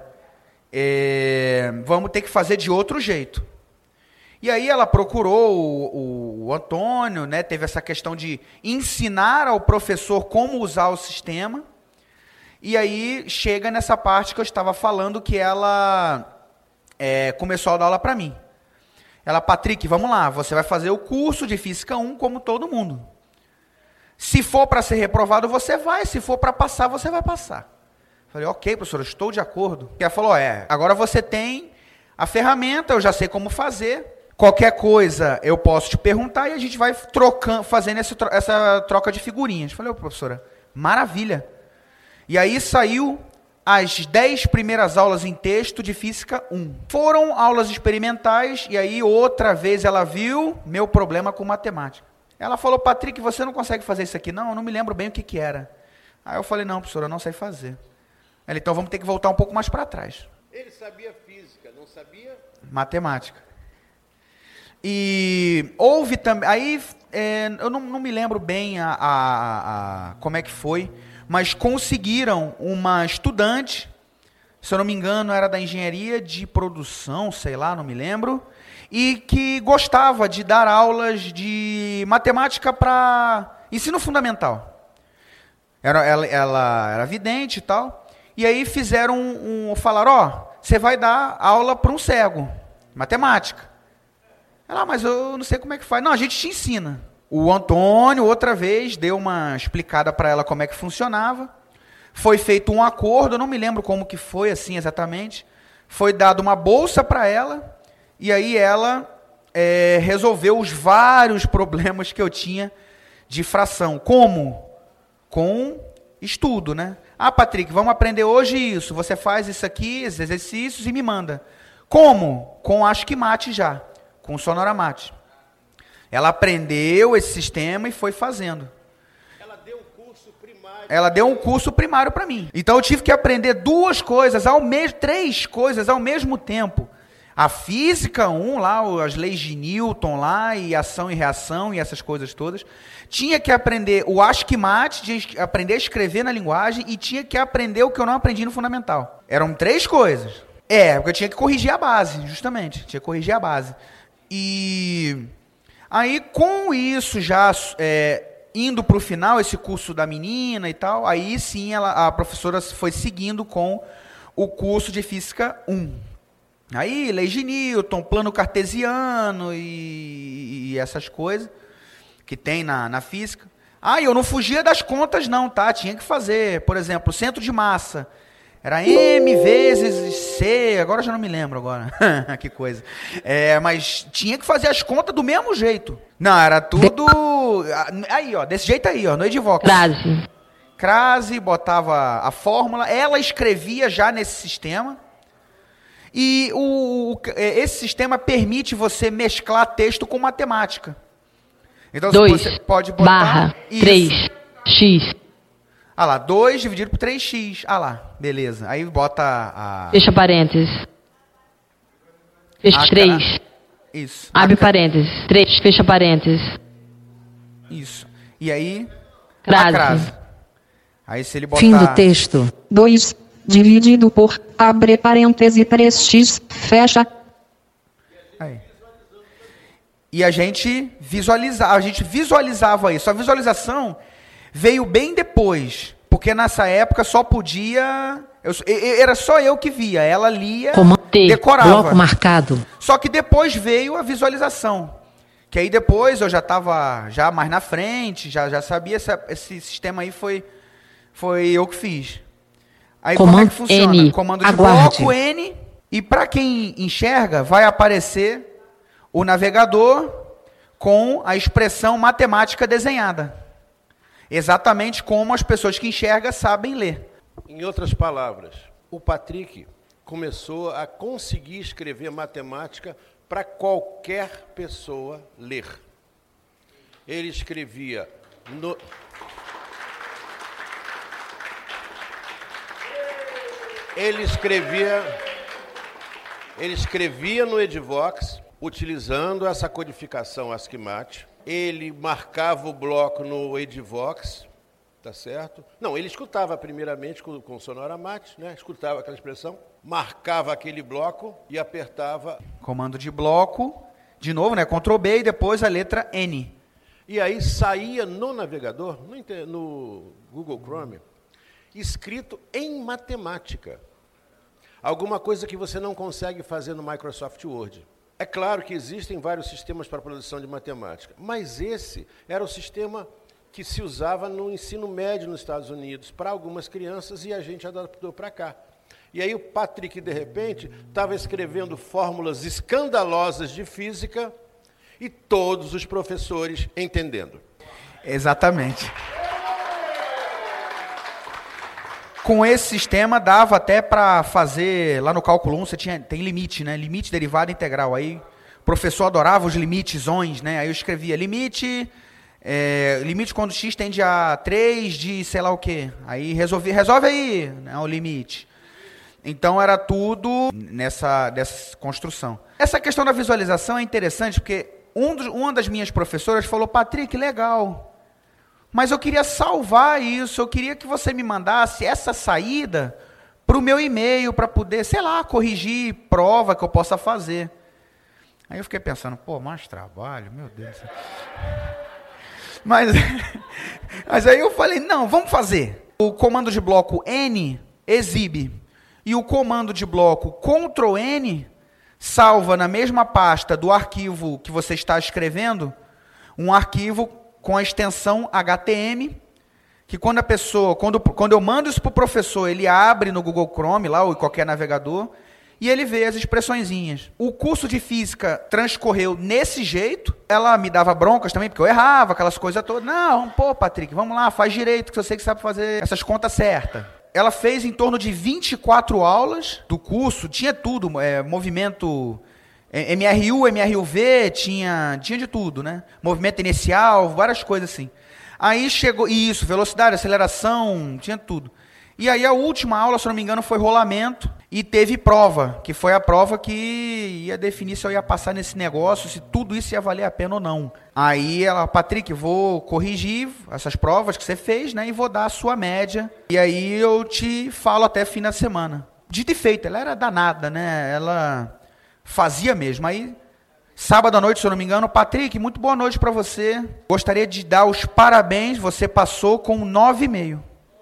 Speaker 1: vamos ter que fazer de outro jeito. E aí ela procurou o Antônio, né, teve essa questão de ensinar ao professor como usar o sistema. E aí chega nessa parte que eu estava falando que ela começou a dar aula para mim. Ela, Patrick, vamos lá, você vai fazer o curso de Física 1 como todo mundo. Se for para ser reprovado, você vai. Se for para passar, você vai passar. Falei, ok, professor, estou de acordo. Ela falou, agora você tem a ferramenta, eu já sei como fazer. Qualquer coisa eu posso te perguntar e a gente vai fazendo essa troca de figurinhas. Falei, professora, maravilha. E aí saiu as 10 primeiras aulas em texto de Física 1. Foram aulas experimentais e aí outra vez ela viu meu problema com matemática. Ela falou, Patrick, você não consegue fazer isso aqui? Não, eu não me lembro bem o que era. Aí eu falei, não, professora, eu não sei fazer. Ela, então vamos ter que voltar um pouco mais para trás.
Speaker 2: Ele sabia física, não sabia?
Speaker 1: Matemática. E houve também, aí eu não me lembro bem como é que foi, mas conseguiram uma estudante, se eu não me engano era da engenharia de produção, sei lá, não me lembro, e que gostava de dar aulas de matemática para ensino fundamental. Ela era vidente e tal, e aí falaram, você vai dar aula para um cego, matemática. Ela, mas eu não sei como é que faz. Não, a gente te ensina. O Antônio, outra vez, deu uma explicada para ela como é que funcionava. Foi feito um acordo, eu não me lembro como que foi assim exatamente. Foi dado uma bolsa para ela, e aí ela resolveu os vários problemas que eu tinha de fração. Como? Com estudo, né? Ah, Patrick, vamos aprender hoje isso. Você faz isso aqui, esses exercícios e me manda. Como? Com Asquimate já. Com Sonoramate. Ela aprendeu esse sistema e foi fazendo.
Speaker 2: Ela deu um curso primário.
Speaker 1: Ela deu um curso primário para mim. Então eu tive que aprender três coisas ao mesmo tempo. A Física 1 lá, as leis de Newton lá, e ação e reação e essas coisas todas. Tinha que aprender o Asquimate, de aprender a escrever na linguagem, e tinha que aprender o que eu não aprendi no fundamental. Eram 3 coisas. Porque eu tinha que corrigir a base, justamente. Tinha que corrigir a base. E aí, com isso já indo para o final, esse curso da menina e tal, aí sim a professora foi seguindo com o curso de Física 1. Aí, leis de Newton, plano cartesiano e essas coisas que tem na física. Eu não fugia das contas não, tá? Tinha que fazer, por exemplo, centro de massa. Era M vezes C, agora eu já não me lembro agora. Que coisa. Mas tinha que fazer as contas do mesmo jeito. Não, era tudo... Aí, desse jeito aí, no Edivox. Crase, botava a fórmula, ela escrevia já nesse sistema. E esse sistema permite você mesclar texto com matemática. Então você pode botar...
Speaker 3: 2/3x.
Speaker 1: Ah lá, 2 dividido por 3x. Ah lá, beleza. Aí bota
Speaker 3: Fecha parênteses. Fecha 3.
Speaker 1: Isso.
Speaker 3: Abre parênteses. 3, fecha parênteses.
Speaker 1: Isso. E aí,
Speaker 3: Crase.
Speaker 1: a crase. Aí se ele botar...
Speaker 4: Fim do texto. 2. Dividido por, abre parêntese 3x, fecha.
Speaker 1: Aí. E a gente visualizava isso. A visualização veio bem depois, porque nessa época só podia... era só eu que via, ela lia,
Speaker 3: T,
Speaker 1: decorava.
Speaker 4: Bloco marcado.
Speaker 1: Só que depois veio a visualização. Que aí depois eu já estava mais na frente, já sabia, esse sistema aí foi eu que fiz. Aí como é que funciona?
Speaker 3: N,
Speaker 1: Comando de
Speaker 4: aguarde.
Speaker 1: bloco N, e para quem enxerga, vai aparecer o navegador com a expressão matemática desenhada. Exatamente como as pessoas que enxergam sabem ler.
Speaker 2: Em outras palavras, o Patrick começou a conseguir escrever matemática para qualquer pessoa ler. Ele escrevia no... Ele escrevia no Edivox, utilizando essa codificação ASCII-MAT. Ele marcava o bloco no Edivox, tá certo? Não, ele escutava primeiramente com sonora mate, né? Escutava aquela expressão, marcava aquele bloco e apertava.
Speaker 1: Comando de bloco, de novo, né? Ctrl B e depois a letra N.
Speaker 2: E aí saía no navegador, no Google Chrome, escrito em matemática. Alguma coisa que você não consegue fazer no Microsoft Word. É claro que existem vários sistemas para produção de matemática, mas esse era o sistema que se usava no ensino médio nos Estados Unidos para algumas crianças e a gente adaptou para cá. E aí o Patrick, de repente, estava escrevendo fórmulas escandalosas de física e todos os professores entendendo.
Speaker 1: Exatamente. Com esse sistema dava até para fazer, lá no cálculo 1 tem limite, né? Limite, derivada, integral. Aí o professor adorava os limitezões, né? Aí eu escrevia limite quando x tende a 3 de sei lá o quê. Aí resolve aí, né, o limite. Então era tudo dessa construção. Essa questão da visualização é interessante porque uma das minhas professoras falou, Patrick, legal, mas eu queria salvar isso, eu queria que você me mandasse essa saída para o meu e-mail, para poder, sei lá, corrigir prova que eu possa fazer. Aí eu fiquei pensando, mais trabalho, meu Deus do céu. Mas aí eu falei, não, vamos fazer. O comando de bloco N exibe, e o comando de bloco Ctrl N salva na mesma pasta do arquivo que você está escrevendo, um arquivo com a extensão HTML, que quando eu mando isso para o professor, ele abre no Google Chrome, lá, ou em qualquer navegador, e ele vê as expressõezinhas. O curso de física transcorreu nesse jeito, ela me dava broncas também, porque eu errava, aquelas coisas todas. Não, Patrick, vamos lá, faz direito, que eu sei que sabe fazer essas contas certas. Ela fez em torno de 24 aulas do curso, tinha tudo, movimento... MRU, MRUV, tinha de tudo, né? Movimento inicial, várias coisas assim. Aí chegou, isso, velocidade, aceleração, tinha tudo. E aí a última aula, se não me engano, foi rolamento e teve prova, que foi a prova que ia definir se eu ia passar nesse negócio, se tudo isso ia valer a pena ou não. Aí ela, Patrick, vou corrigir essas provas que você fez, né? E vou dar a sua média. E aí eu te falo até fim da semana. Dito e feito, ela era danada, né? Ela... fazia mesmo. Aí, sábado à noite, se eu não me engano, Patrick, muito boa noite para você. Gostaria de dar os parabéns, você passou com 9,5.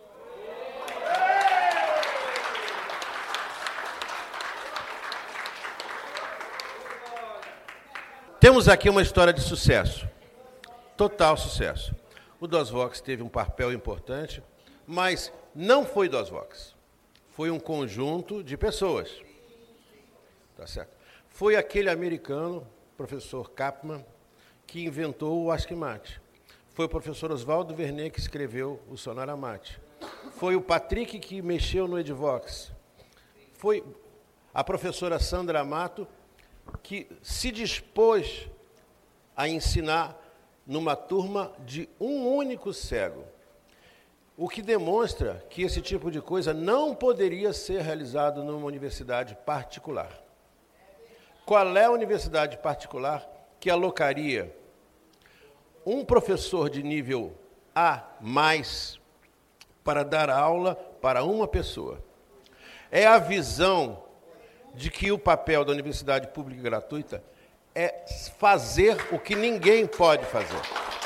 Speaker 2: Temos aqui uma história de sucesso, total sucesso. O DOSVox teve um papel importante, mas não foi DOSVox. Foi um conjunto de pessoas. Tá certo? Foi aquele americano, professor Kapman, que inventou o ASCII-MAT. Foi o professor Oswaldo Vernet que escreveu o Sonora-MAT. Foi o Patrick que mexeu no Edivox. Foi a professora Sandra Amato que se dispôs a ensinar numa turma de um único cego. O que demonstra que esse tipo de coisa não poderia ser realizado numa universidade particular. Qual é a universidade particular que alocaria um professor de nível A+, para dar aula para uma pessoa? É a visão de que o papel da universidade pública e gratuita é fazer o que ninguém pode fazer.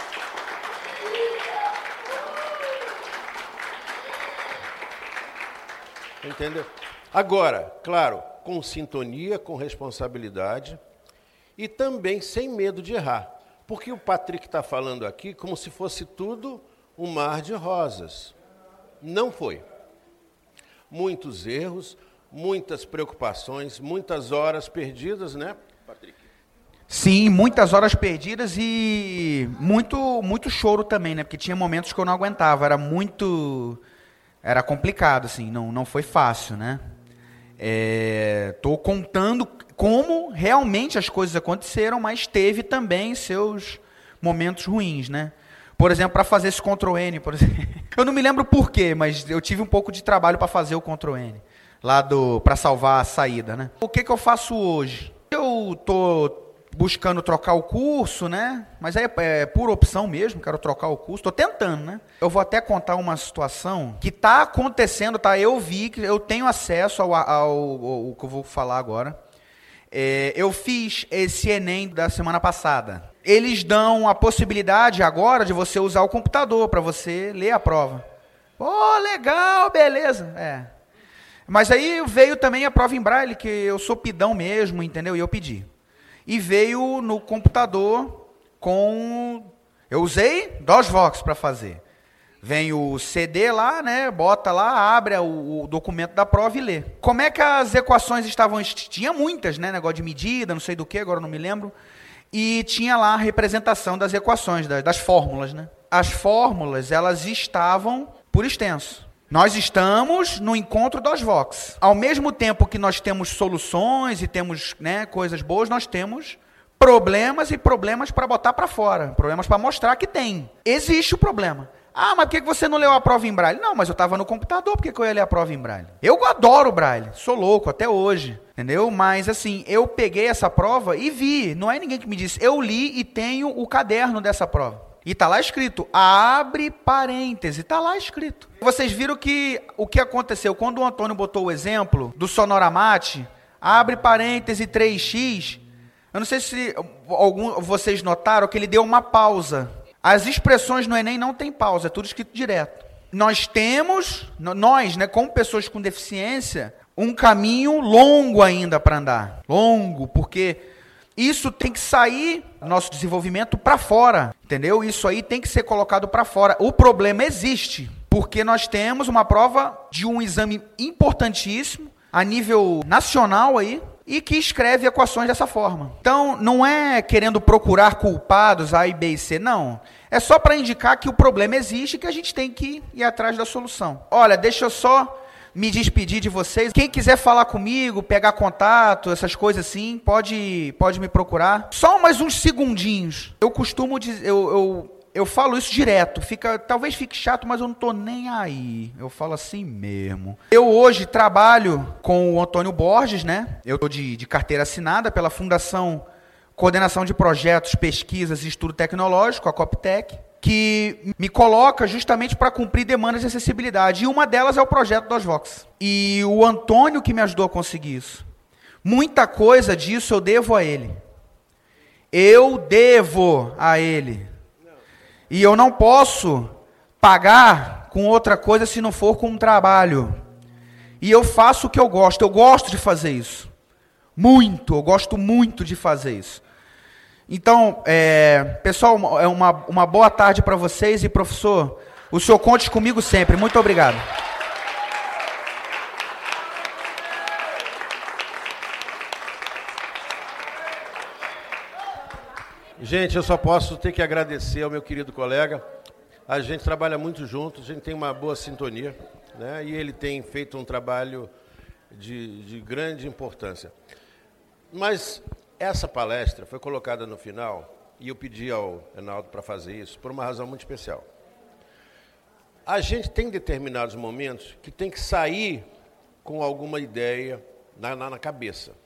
Speaker 2: Entendeu? Agora, claro, com sintonia, com responsabilidade e também sem medo de errar. Porque o Patrick está falando aqui como se fosse tudo um mar de rosas. Não foi. Muitos erros, muitas preocupações, muitas horas perdidas, né, Patrick?
Speaker 1: Sim, muitas horas perdidas e muito choro também, né? Porque tinha momentos que eu não aguentava, era complicado, assim, não foi fácil, né? Tô contando como realmente as coisas aconteceram, mas teve também seus momentos ruins, né? Por exemplo, para fazer esse Ctrl+N, por exemplo. Eu não me lembro por quê, mas eu tive um pouco de trabalho para fazer o Ctrl+N, para salvar a saída, né? O que eu faço hoje? Eu tô buscando trocar o curso, né? Mas aí é por opção mesmo, quero trocar o curso. Estou tentando, né? Eu vou até contar uma situação que está acontecendo, tá? Eu vi que eu tenho acesso ao que eu vou falar agora. Eu fiz esse Enem da semana passada. Eles dão a possibilidade agora de você usar o computador para você ler a prova. Oh, legal, beleza. Mas aí veio também a prova em braille, que eu sou pidão mesmo, entendeu? E eu pedi. E veio no computador eu usei DOSVox para fazer. Vem o CD lá, né? Bota lá, abre o documento da prova e lê. Como é que as equações estavam? Tinha muitas, né? Negócio de medida, não sei do que, agora não me lembro. E tinha lá a representação das equações, das fórmulas, né? As fórmulas, elas estavam por extenso. Nós estamos no encontro DOSVox. Ao mesmo tempo que nós temos soluções e temos, né, coisas boas, nós temos problemas e problemas para botar para fora. Problemas para mostrar que tem. Existe o problema. Ah, mas por que você não leu a prova em braille? Não, mas eu estava no computador, por que eu ia ler a prova em braille? Eu adoro braille, sou louco até hoje, entendeu? Mas assim, eu peguei essa prova e vi, não é ninguém que me disse, eu li e tenho o caderno dessa prova. E está lá escrito, abre parêntese, está lá escrito. Vocês viram que o que aconteceu, quando o Antônio botou o exemplo do Sonoramate, abre parêntese 3x, eu não sei se vocês notaram que ele deu uma pausa. As expressões no Enem não tem pausa, é tudo escrito direto. Nós, né, como pessoas com deficiência, um caminho longo ainda para andar. Longo, porque isso tem que sair, nosso desenvolvimento, para fora, entendeu? Isso aí tem que ser colocado para fora. O problema existe, porque nós temos uma prova de um exame importantíssimo, a nível nacional aí, e que escreve equações dessa forma. Então, não é querendo procurar culpados A, B e C, não. É só para indicar que o problema existe e que a gente tem que ir atrás da solução. Olha, deixa eu só me despedir de vocês. Quem quiser falar comigo, pegar contato, essas coisas assim, pode me procurar. Só mais uns segundinhos. Eu costumo dizer, eu falo isso direto. Talvez fique chato, mas eu não tô nem aí. Eu falo assim mesmo. Eu hoje trabalho com o Antônio Borges, né? Eu tô de carteira assinada pela Fundação Coordenação de Projetos, Pesquisas e Estudo Tecnológico, a Coptec, que me coloca justamente para cumprir demandas de acessibilidade. E uma delas é o projeto DOSVox. E o Antônio que me ajudou a conseguir isso. Muita coisa disso eu devo a ele. Eu devo a ele. E eu não posso pagar com outra coisa se não for com um trabalho. E eu faço o que eu gosto de fazer isso. Muito, eu gosto muito de fazer isso. Então, pessoal, é uma boa tarde para vocês e, professor, o senhor conte comigo sempre. Muito obrigado.
Speaker 2: Gente, eu só posso ter que agradecer ao meu querido colega. A gente trabalha muito junto, a gente tem uma boa sintonia, né? E ele tem feito um trabalho de grande importância. Mas essa palestra foi colocada no final, e eu pedi ao Reinaldo para fazer isso, por uma razão muito especial. A gente tem determinados momentos que tem que sair com alguma ideia na cabeça.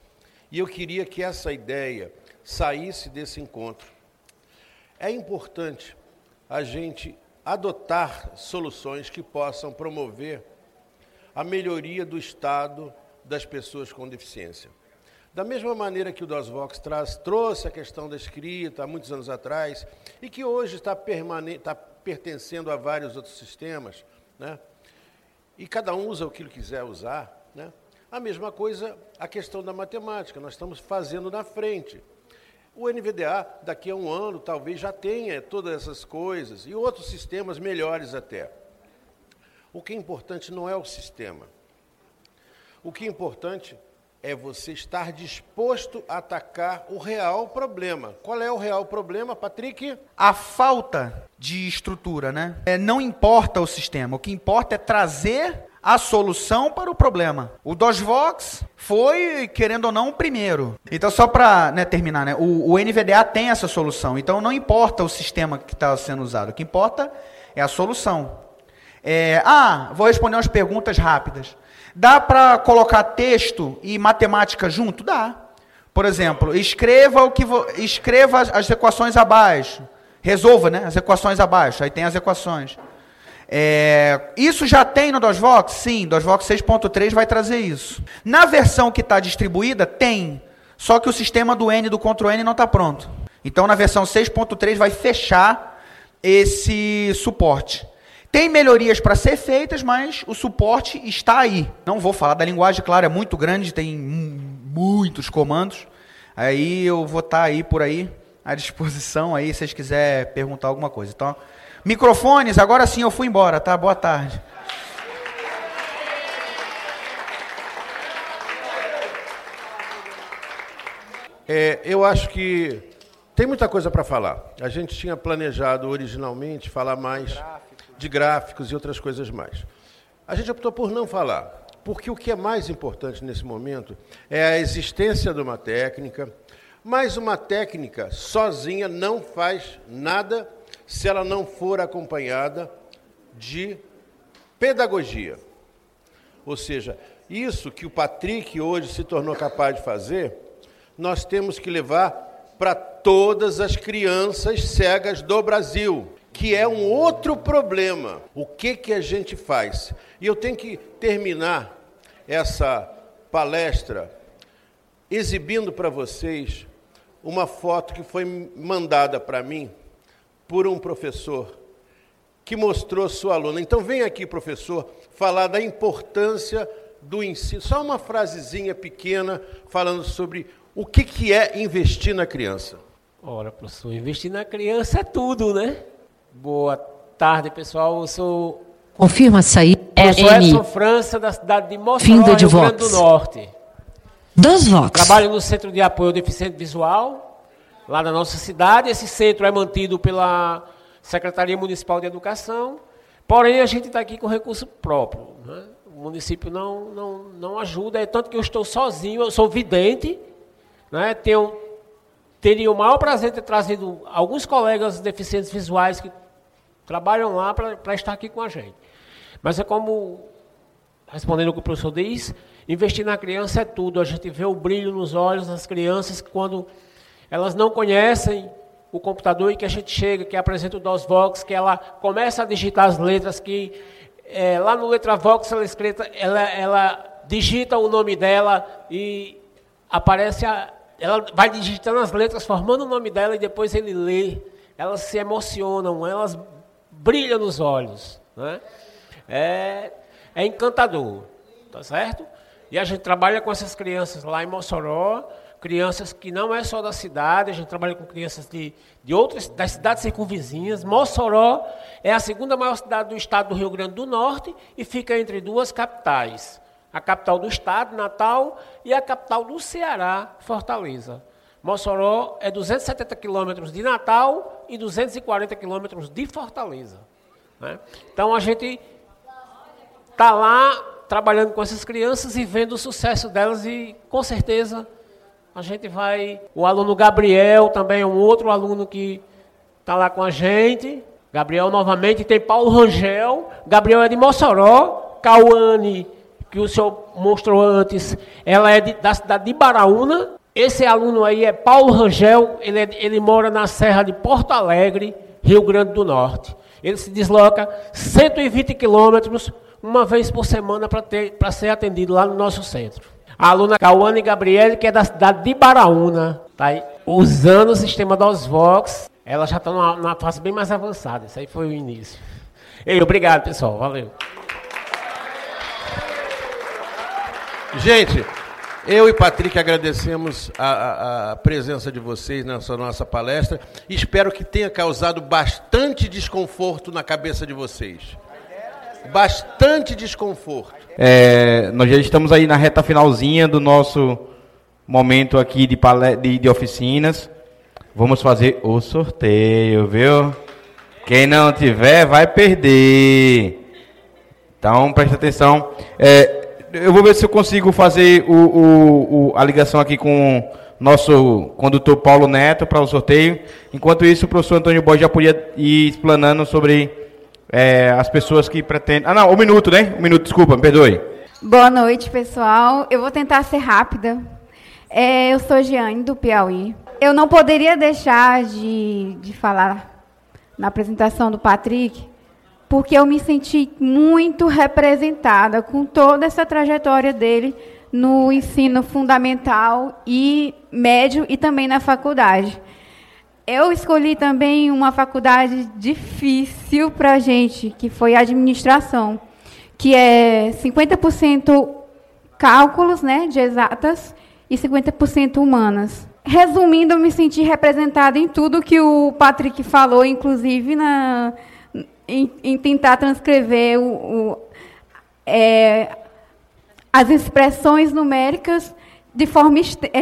Speaker 2: E eu queria que essa ideia saísse desse encontro. É importante a gente adotar soluções que possam promover a melhoria do estado das pessoas com deficiência. Da mesma maneira que o DOSVOX trouxe a questão da escrita há muitos anos atrás e que hoje está pertencendo a vários outros sistemas, né? E cada um usa o que ele quiser usar, né? A mesma coisa a questão da matemática, nós estamos fazendo na frente. O NVDA, daqui a um ano, talvez já tenha todas essas coisas e outros sistemas melhores até. O que é importante não é o sistema. O que é importante é você estar disposto a atacar o real problema. Qual é o real problema, Patrick?
Speaker 1: A falta de estrutura, né? Não importa o sistema, o que importa é trazer a solução para o problema. O DOSVOX foi, querendo ou não, o primeiro. Então, só para terminar, né? O NVDA tem essa solução. Então, não importa o sistema que está sendo usado. O que importa é a solução. Vou responder umas perguntas rápidas. Dá para colocar texto e matemática junto? Dá. Por exemplo, escreva as equações abaixo. Resolva, né, as equações abaixo. Aí tem as equações. Isso já tem no DOSVOX? Sim, DOSVOX 6.3 vai trazer isso. Na versão que está distribuída, tem. Só que o sistema do N, do Ctrl N, não está pronto. Então, na versão 6.3 vai fechar esse suporte. Tem melhorias para ser feitas, mas o suporte está aí. Não vou falar da linguagem, claro, é muito grande, tem muitos comandos. Aí eu vou estar aí por aí à disposição, aí se vocês quiserem perguntar alguma coisa. Então, microfones, agora sim eu fui embora, tá? Boa tarde.
Speaker 2: Eu acho que tem muita coisa para falar. A gente tinha planejado originalmente falar mais de gráficos e outras coisas mais. A gente optou por não falar, porque o que é mais importante nesse momento é a existência de uma técnica, mas uma técnica sozinha não faz nada se ela não for acompanhada de pedagogia. Ou seja, isso que o Patrick hoje se tornou capaz de fazer, nós temos que levar para todas as crianças cegas do Brasil, que é um outro problema. O que a gente faz? E eu tenho que terminar essa palestra exibindo para vocês uma foto que foi mandada para mim por um professor que mostrou sua aluna. Então, vem aqui, professor, falar da importância do ensino. Só uma frasezinha pequena falando sobre o que é investir na criança.
Speaker 5: Ora, professor, investir na criança é tudo, né? Boa tarde, pessoal. Eu sou
Speaker 4: Confirma sair.
Speaker 5: professor Edson França, da cidade de Mossoró, Rio Grande do Norte.
Speaker 4: DOSVOX.
Speaker 5: Trabalho no Centro de Apoio ao Deficiente Visual, lá na nossa cidade. Esse centro é mantido pela Secretaria Municipal de Educação, porém a gente está aqui com recurso próprio, né? O município não ajuda, é tanto que eu estou sozinho, eu sou vidente, né? Teria o maior prazer de ter trazido alguns colegas deficientes visuais que trabalham lá para estar aqui com a gente. Mas é como, respondendo o que o professor diz, investir na criança é tudo. A gente vê o brilho nos olhos das crianças quando elas não conhecem o computador e que a gente chega, que apresenta o DOSVOX, que ela começa a digitar as letras, que lá no LetraVox ela digita o nome dela e aparece ela vai digitando as letras, formando o nome dela e depois ele lê. Elas se emocionam, elas brilham nos olhos, né? É encantador, tá certo? E a gente trabalha com essas crianças lá em Mossoró, crianças que não é só da cidade, a gente trabalha com crianças de outras, das cidades circunvizinhas. Mossoró é a segunda maior cidade do estado do Rio Grande do Norte e fica entre duas capitais. A capital do estado, Natal, e a capital do Ceará, Fortaleza. Mossoró é 270 quilômetros de Natal e 240 quilômetros de Fortaleza, né? Então, a gente está lá trabalhando com essas crianças e vendo o sucesso delas e, com certeza, a gente vai... O aluno Gabriel também é um outro aluno que está lá com a gente. Gabriel, novamente, tem Paulo Rangel. Gabriel é de Mossoró. Cauane, que o senhor mostrou antes, ela é da cidade de Baraúna, Esse aluno aí é Paulo Rangel, ele mora na Serra de Porto Alegre, Rio Grande do Norte. Ele se desloca 120 quilômetros uma vez por semana para ser atendido lá no nosso centro. A aluna Cauane Gabriele, que é da cidade de Baraúna, tá aí, usando o sistema DOSVox. Ela já está numa fase bem mais avançada. Isso aí foi o início. Obrigado, pessoal. Valeu.
Speaker 2: Gente, eu e Patrick agradecemos a presença de vocês nessa nossa palestra. Espero que tenha causado bastante desconforto na cabeça de vocês. Bastante desconforto.
Speaker 6: Nós já estamos aí na reta finalzinha do nosso momento aqui de oficinas. Vamos fazer o sorteio, viu? Quem não tiver vai perder. Então, preste atenção. Eu vou ver se eu consigo fazer a ligação aqui com o nosso condutor Paulo Neto para o sorteio. Enquanto isso, o professor Antônio Borges já podia ir explanando sobre as pessoas que pretendem... um minuto, né? Um minuto, desculpa, me perdoe.
Speaker 7: Boa noite, pessoal. Eu vou tentar ser rápida. Eu sou Giane, do Piauí. Eu não poderia deixar de falar na apresentação do Patrick, porque eu me senti muito representada com toda essa trajetória dele no ensino fundamental e médio e também na faculdade. Eu escolhi também uma faculdade difícil para a gente, que foi a administração, que é 50% cálculos, né, de exatas, e 50% humanas. Resumindo, eu me senti representada em tudo que o Patrick falou, inclusive em tentar transcrever as expressões numéricas de forma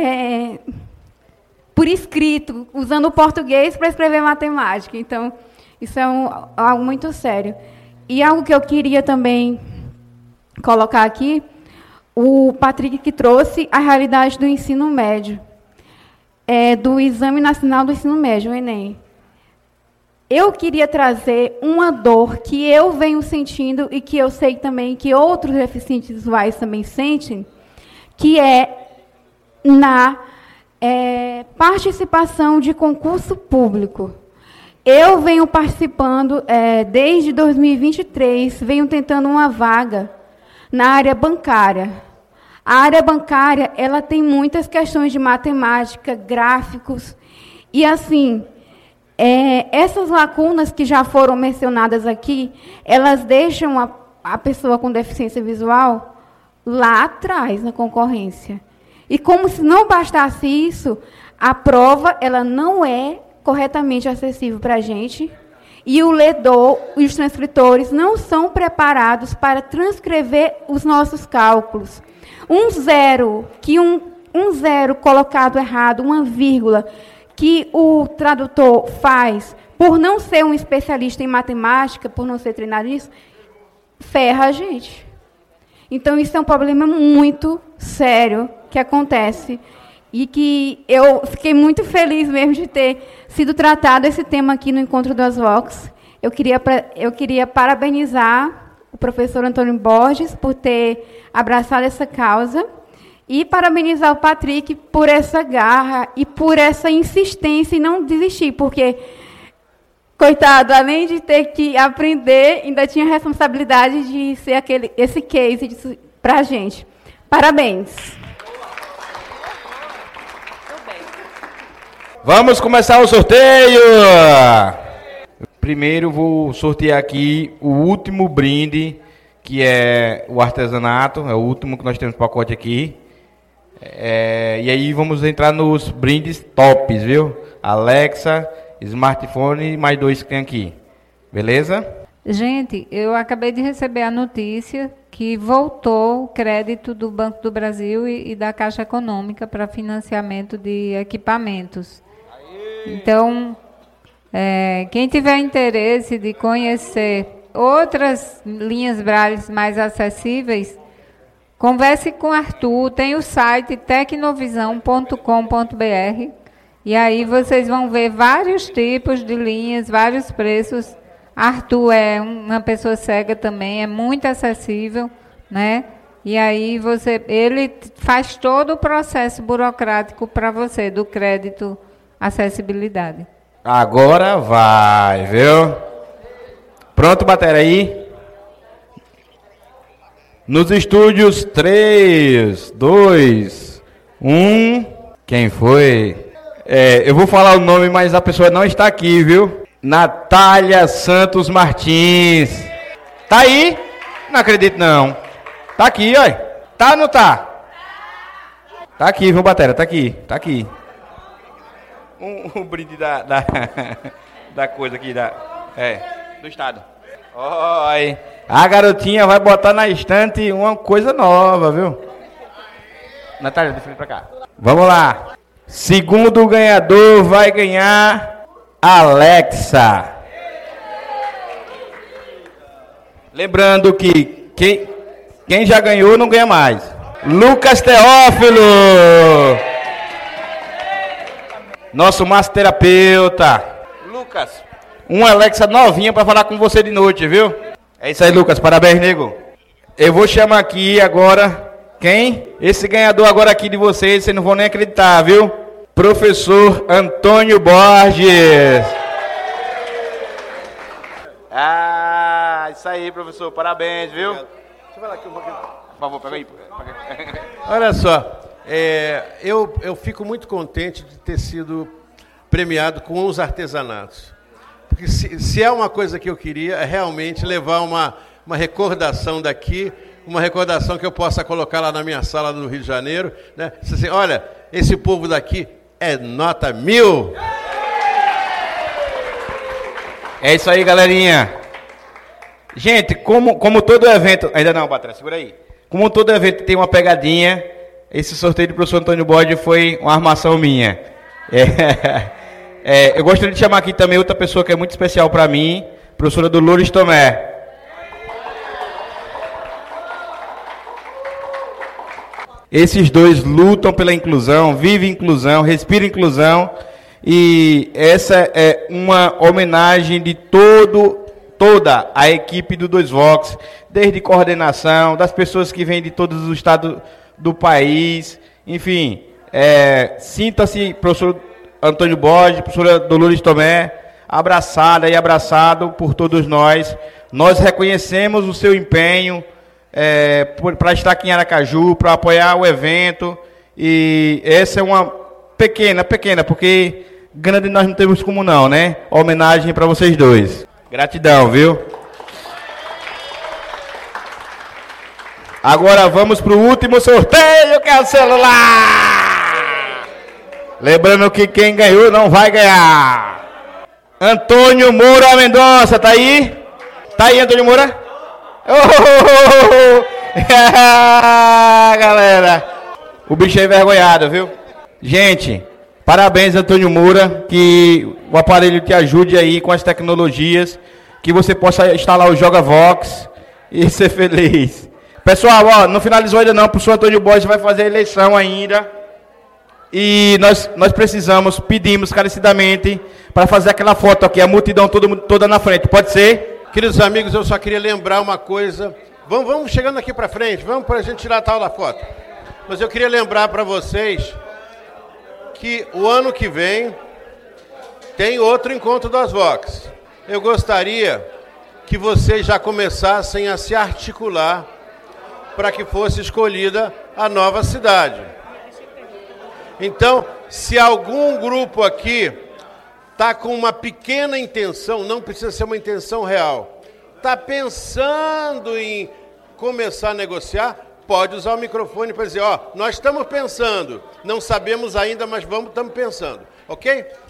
Speaker 7: por escrito, usando o português para escrever matemática. Então, isso é algo muito sério. E algo que eu queria também colocar aqui, o Patrick que trouxe a realidade do ensino médio, do Exame Nacional do Ensino Médio, o Enem. Eu queria trazer uma dor que eu venho sentindo e que eu sei também que outros deficientes visuais também sentem, que é na participação de concurso público. Eu venho participando desde 2023, venho tentando uma vaga na área bancária. A área bancária, ela tem muitas questões de matemática, gráficos, e assim, essas lacunas que já foram mencionadas aqui, elas deixam a pessoa com deficiência visual lá atrás na concorrência. E como se não bastasse isso, a prova ela não é corretamente acessível para a gente, e o ledor e os transcritores não são preparados para transcrever os nossos cálculos. Um zero colocado errado, uma vírgula, que o tradutor faz, por não ser um especialista em matemática, por não ser treinado nisso, ferra a gente. Então, isso é um problema muito sério que acontece e que eu fiquei muito feliz mesmo de ter sido tratado esse tema aqui no Encontro das Vox. Eu queria parabenizar o professor Antônio Borges por ter abraçado essa causa e parabenizar o Patrick por essa garra e por essa insistência em não desistir, porque, coitado, além de ter que aprender, ainda tinha a responsabilidade de ser esse case para a gente. Parabéns.
Speaker 6: Vamos começar o sorteio! Primeiro vou sortear aqui o último brinde, que é o artesanato, é o último que nós temos no pacote aqui. E aí vamos entrar nos brindes tops, viu? Alexa, smartphone e mais 2 que tem aqui. Beleza?
Speaker 8: Gente, eu acabei de receber a notícia que voltou o crédito do Banco do Brasil e da Caixa Econômica para financiamento de equipamentos. Então, quem tiver interesse de conhecer outras linhas Braille mais acessíveis, converse com o Arthur, tem o site tecnovisão.com.br e aí vocês vão ver vários tipos de linhas, vários preços. Arthur é uma pessoa cega também, é muito acessível, né? E aí ele faz todo o processo burocrático para você, do crédito acessibilidade.
Speaker 6: Agora vai, viu? Pronto, bateria aí? Nos estúdios 3, 2, 1. Quem foi? Eu vou falar o nome, mas a pessoa não está aqui, viu? Natália Santos Martins. Tá aí? Não acredito, não. Tá aqui, olha. Tá ou não tá? Tá aqui, viu, bateria? Tá aqui, tá aqui. Um brinde da coisa aqui, do estado. Oi. A garotinha vai botar na estante uma coisa nova, viu? Natália, deixa eu vir pra cá. Vamos lá. Segundo ganhador vai ganhar Alexa. Lembrando que quem já ganhou não ganha mais. Lucas Teófilo. Nosso massoterapeuta. Lucas, uma Alexa novinha para falar com você de noite, viu? É isso aí, Lucas. Parabéns, nego. Eu vou chamar aqui agora, quem? Esse ganhador agora aqui de vocês, vocês não vão nem acreditar, viu? Professor Antônio Borges. Ah, isso aí, professor. Parabéns, viu? Deixa eu falar aqui um pouquinho. Por favor, pega aí.
Speaker 2: Olha só, eu fico muito contente de ter sido premiado com os artesanatos. Porque se é uma coisa que eu queria, é realmente levar uma recordação daqui, uma recordação que eu possa colocar lá na minha sala no Rio de Janeiro, né? Assim, olha, esse povo daqui é nota 1000.
Speaker 6: É isso aí, galerinha. Gente, como todo evento... Ainda não, Batré, segura aí. Como todo evento tem uma pegadinha, esse sorteio do professor Antônio Borges foi uma armação minha. Eu gostaria de chamar aqui também outra pessoa que é muito especial para mim, professora Dolores Tomé. Esses dois lutam pela inclusão, vivem inclusão, respiram inclusão, e essa é uma homenagem de toda a equipe do 2Vox, desde coordenação, das pessoas que vêm de todos os estados do país, enfim, sinta-se, professor Antônio Borges, professora Dolores Tomé, abraçada e abraçado por todos nós. Nós reconhecemos o seu empenho para estar aqui em Aracaju, para apoiar o evento, e essa é uma pequena, porque grande nós não temos como não, né? Homenagem para vocês dois. Gratidão, viu? Agora vamos para o último sorteio, que é o celular. Lembrando que quem ganhou não vai ganhar. Antônio Moura Mendonça, tá aí? Tá aí, Antônio Moura? Galera, o bicho é envergonhado, viu? Gente, parabéns, Antônio Moura, que o aparelho te ajude aí com as tecnologias, que você possa instalar o JogaVox e ser feliz. Pessoal, ó, não finalizou ainda não, o professor Antônio Borges vai fazer a eleição ainda. E nós pedimos carecidamente para fazer aquela foto aqui, a multidão toda na frente, pode ser?
Speaker 2: Queridos amigos, eu só queria lembrar uma coisa. Vamos chegando aqui para frente, vamos para a gente tirar a tal da foto. Mas eu queria lembrar para vocês que o ano que vem tem outro encontro das Vox. Eu gostaria que vocês já começassem a se articular para que fosse escolhida a nova cidade. Então, se algum grupo aqui está com uma pequena intenção, não precisa ser uma intenção real, está pensando em começar a negociar, pode usar o microfone para dizer, ó, nós estamos pensando, não sabemos ainda, mas estamos pensando, ok?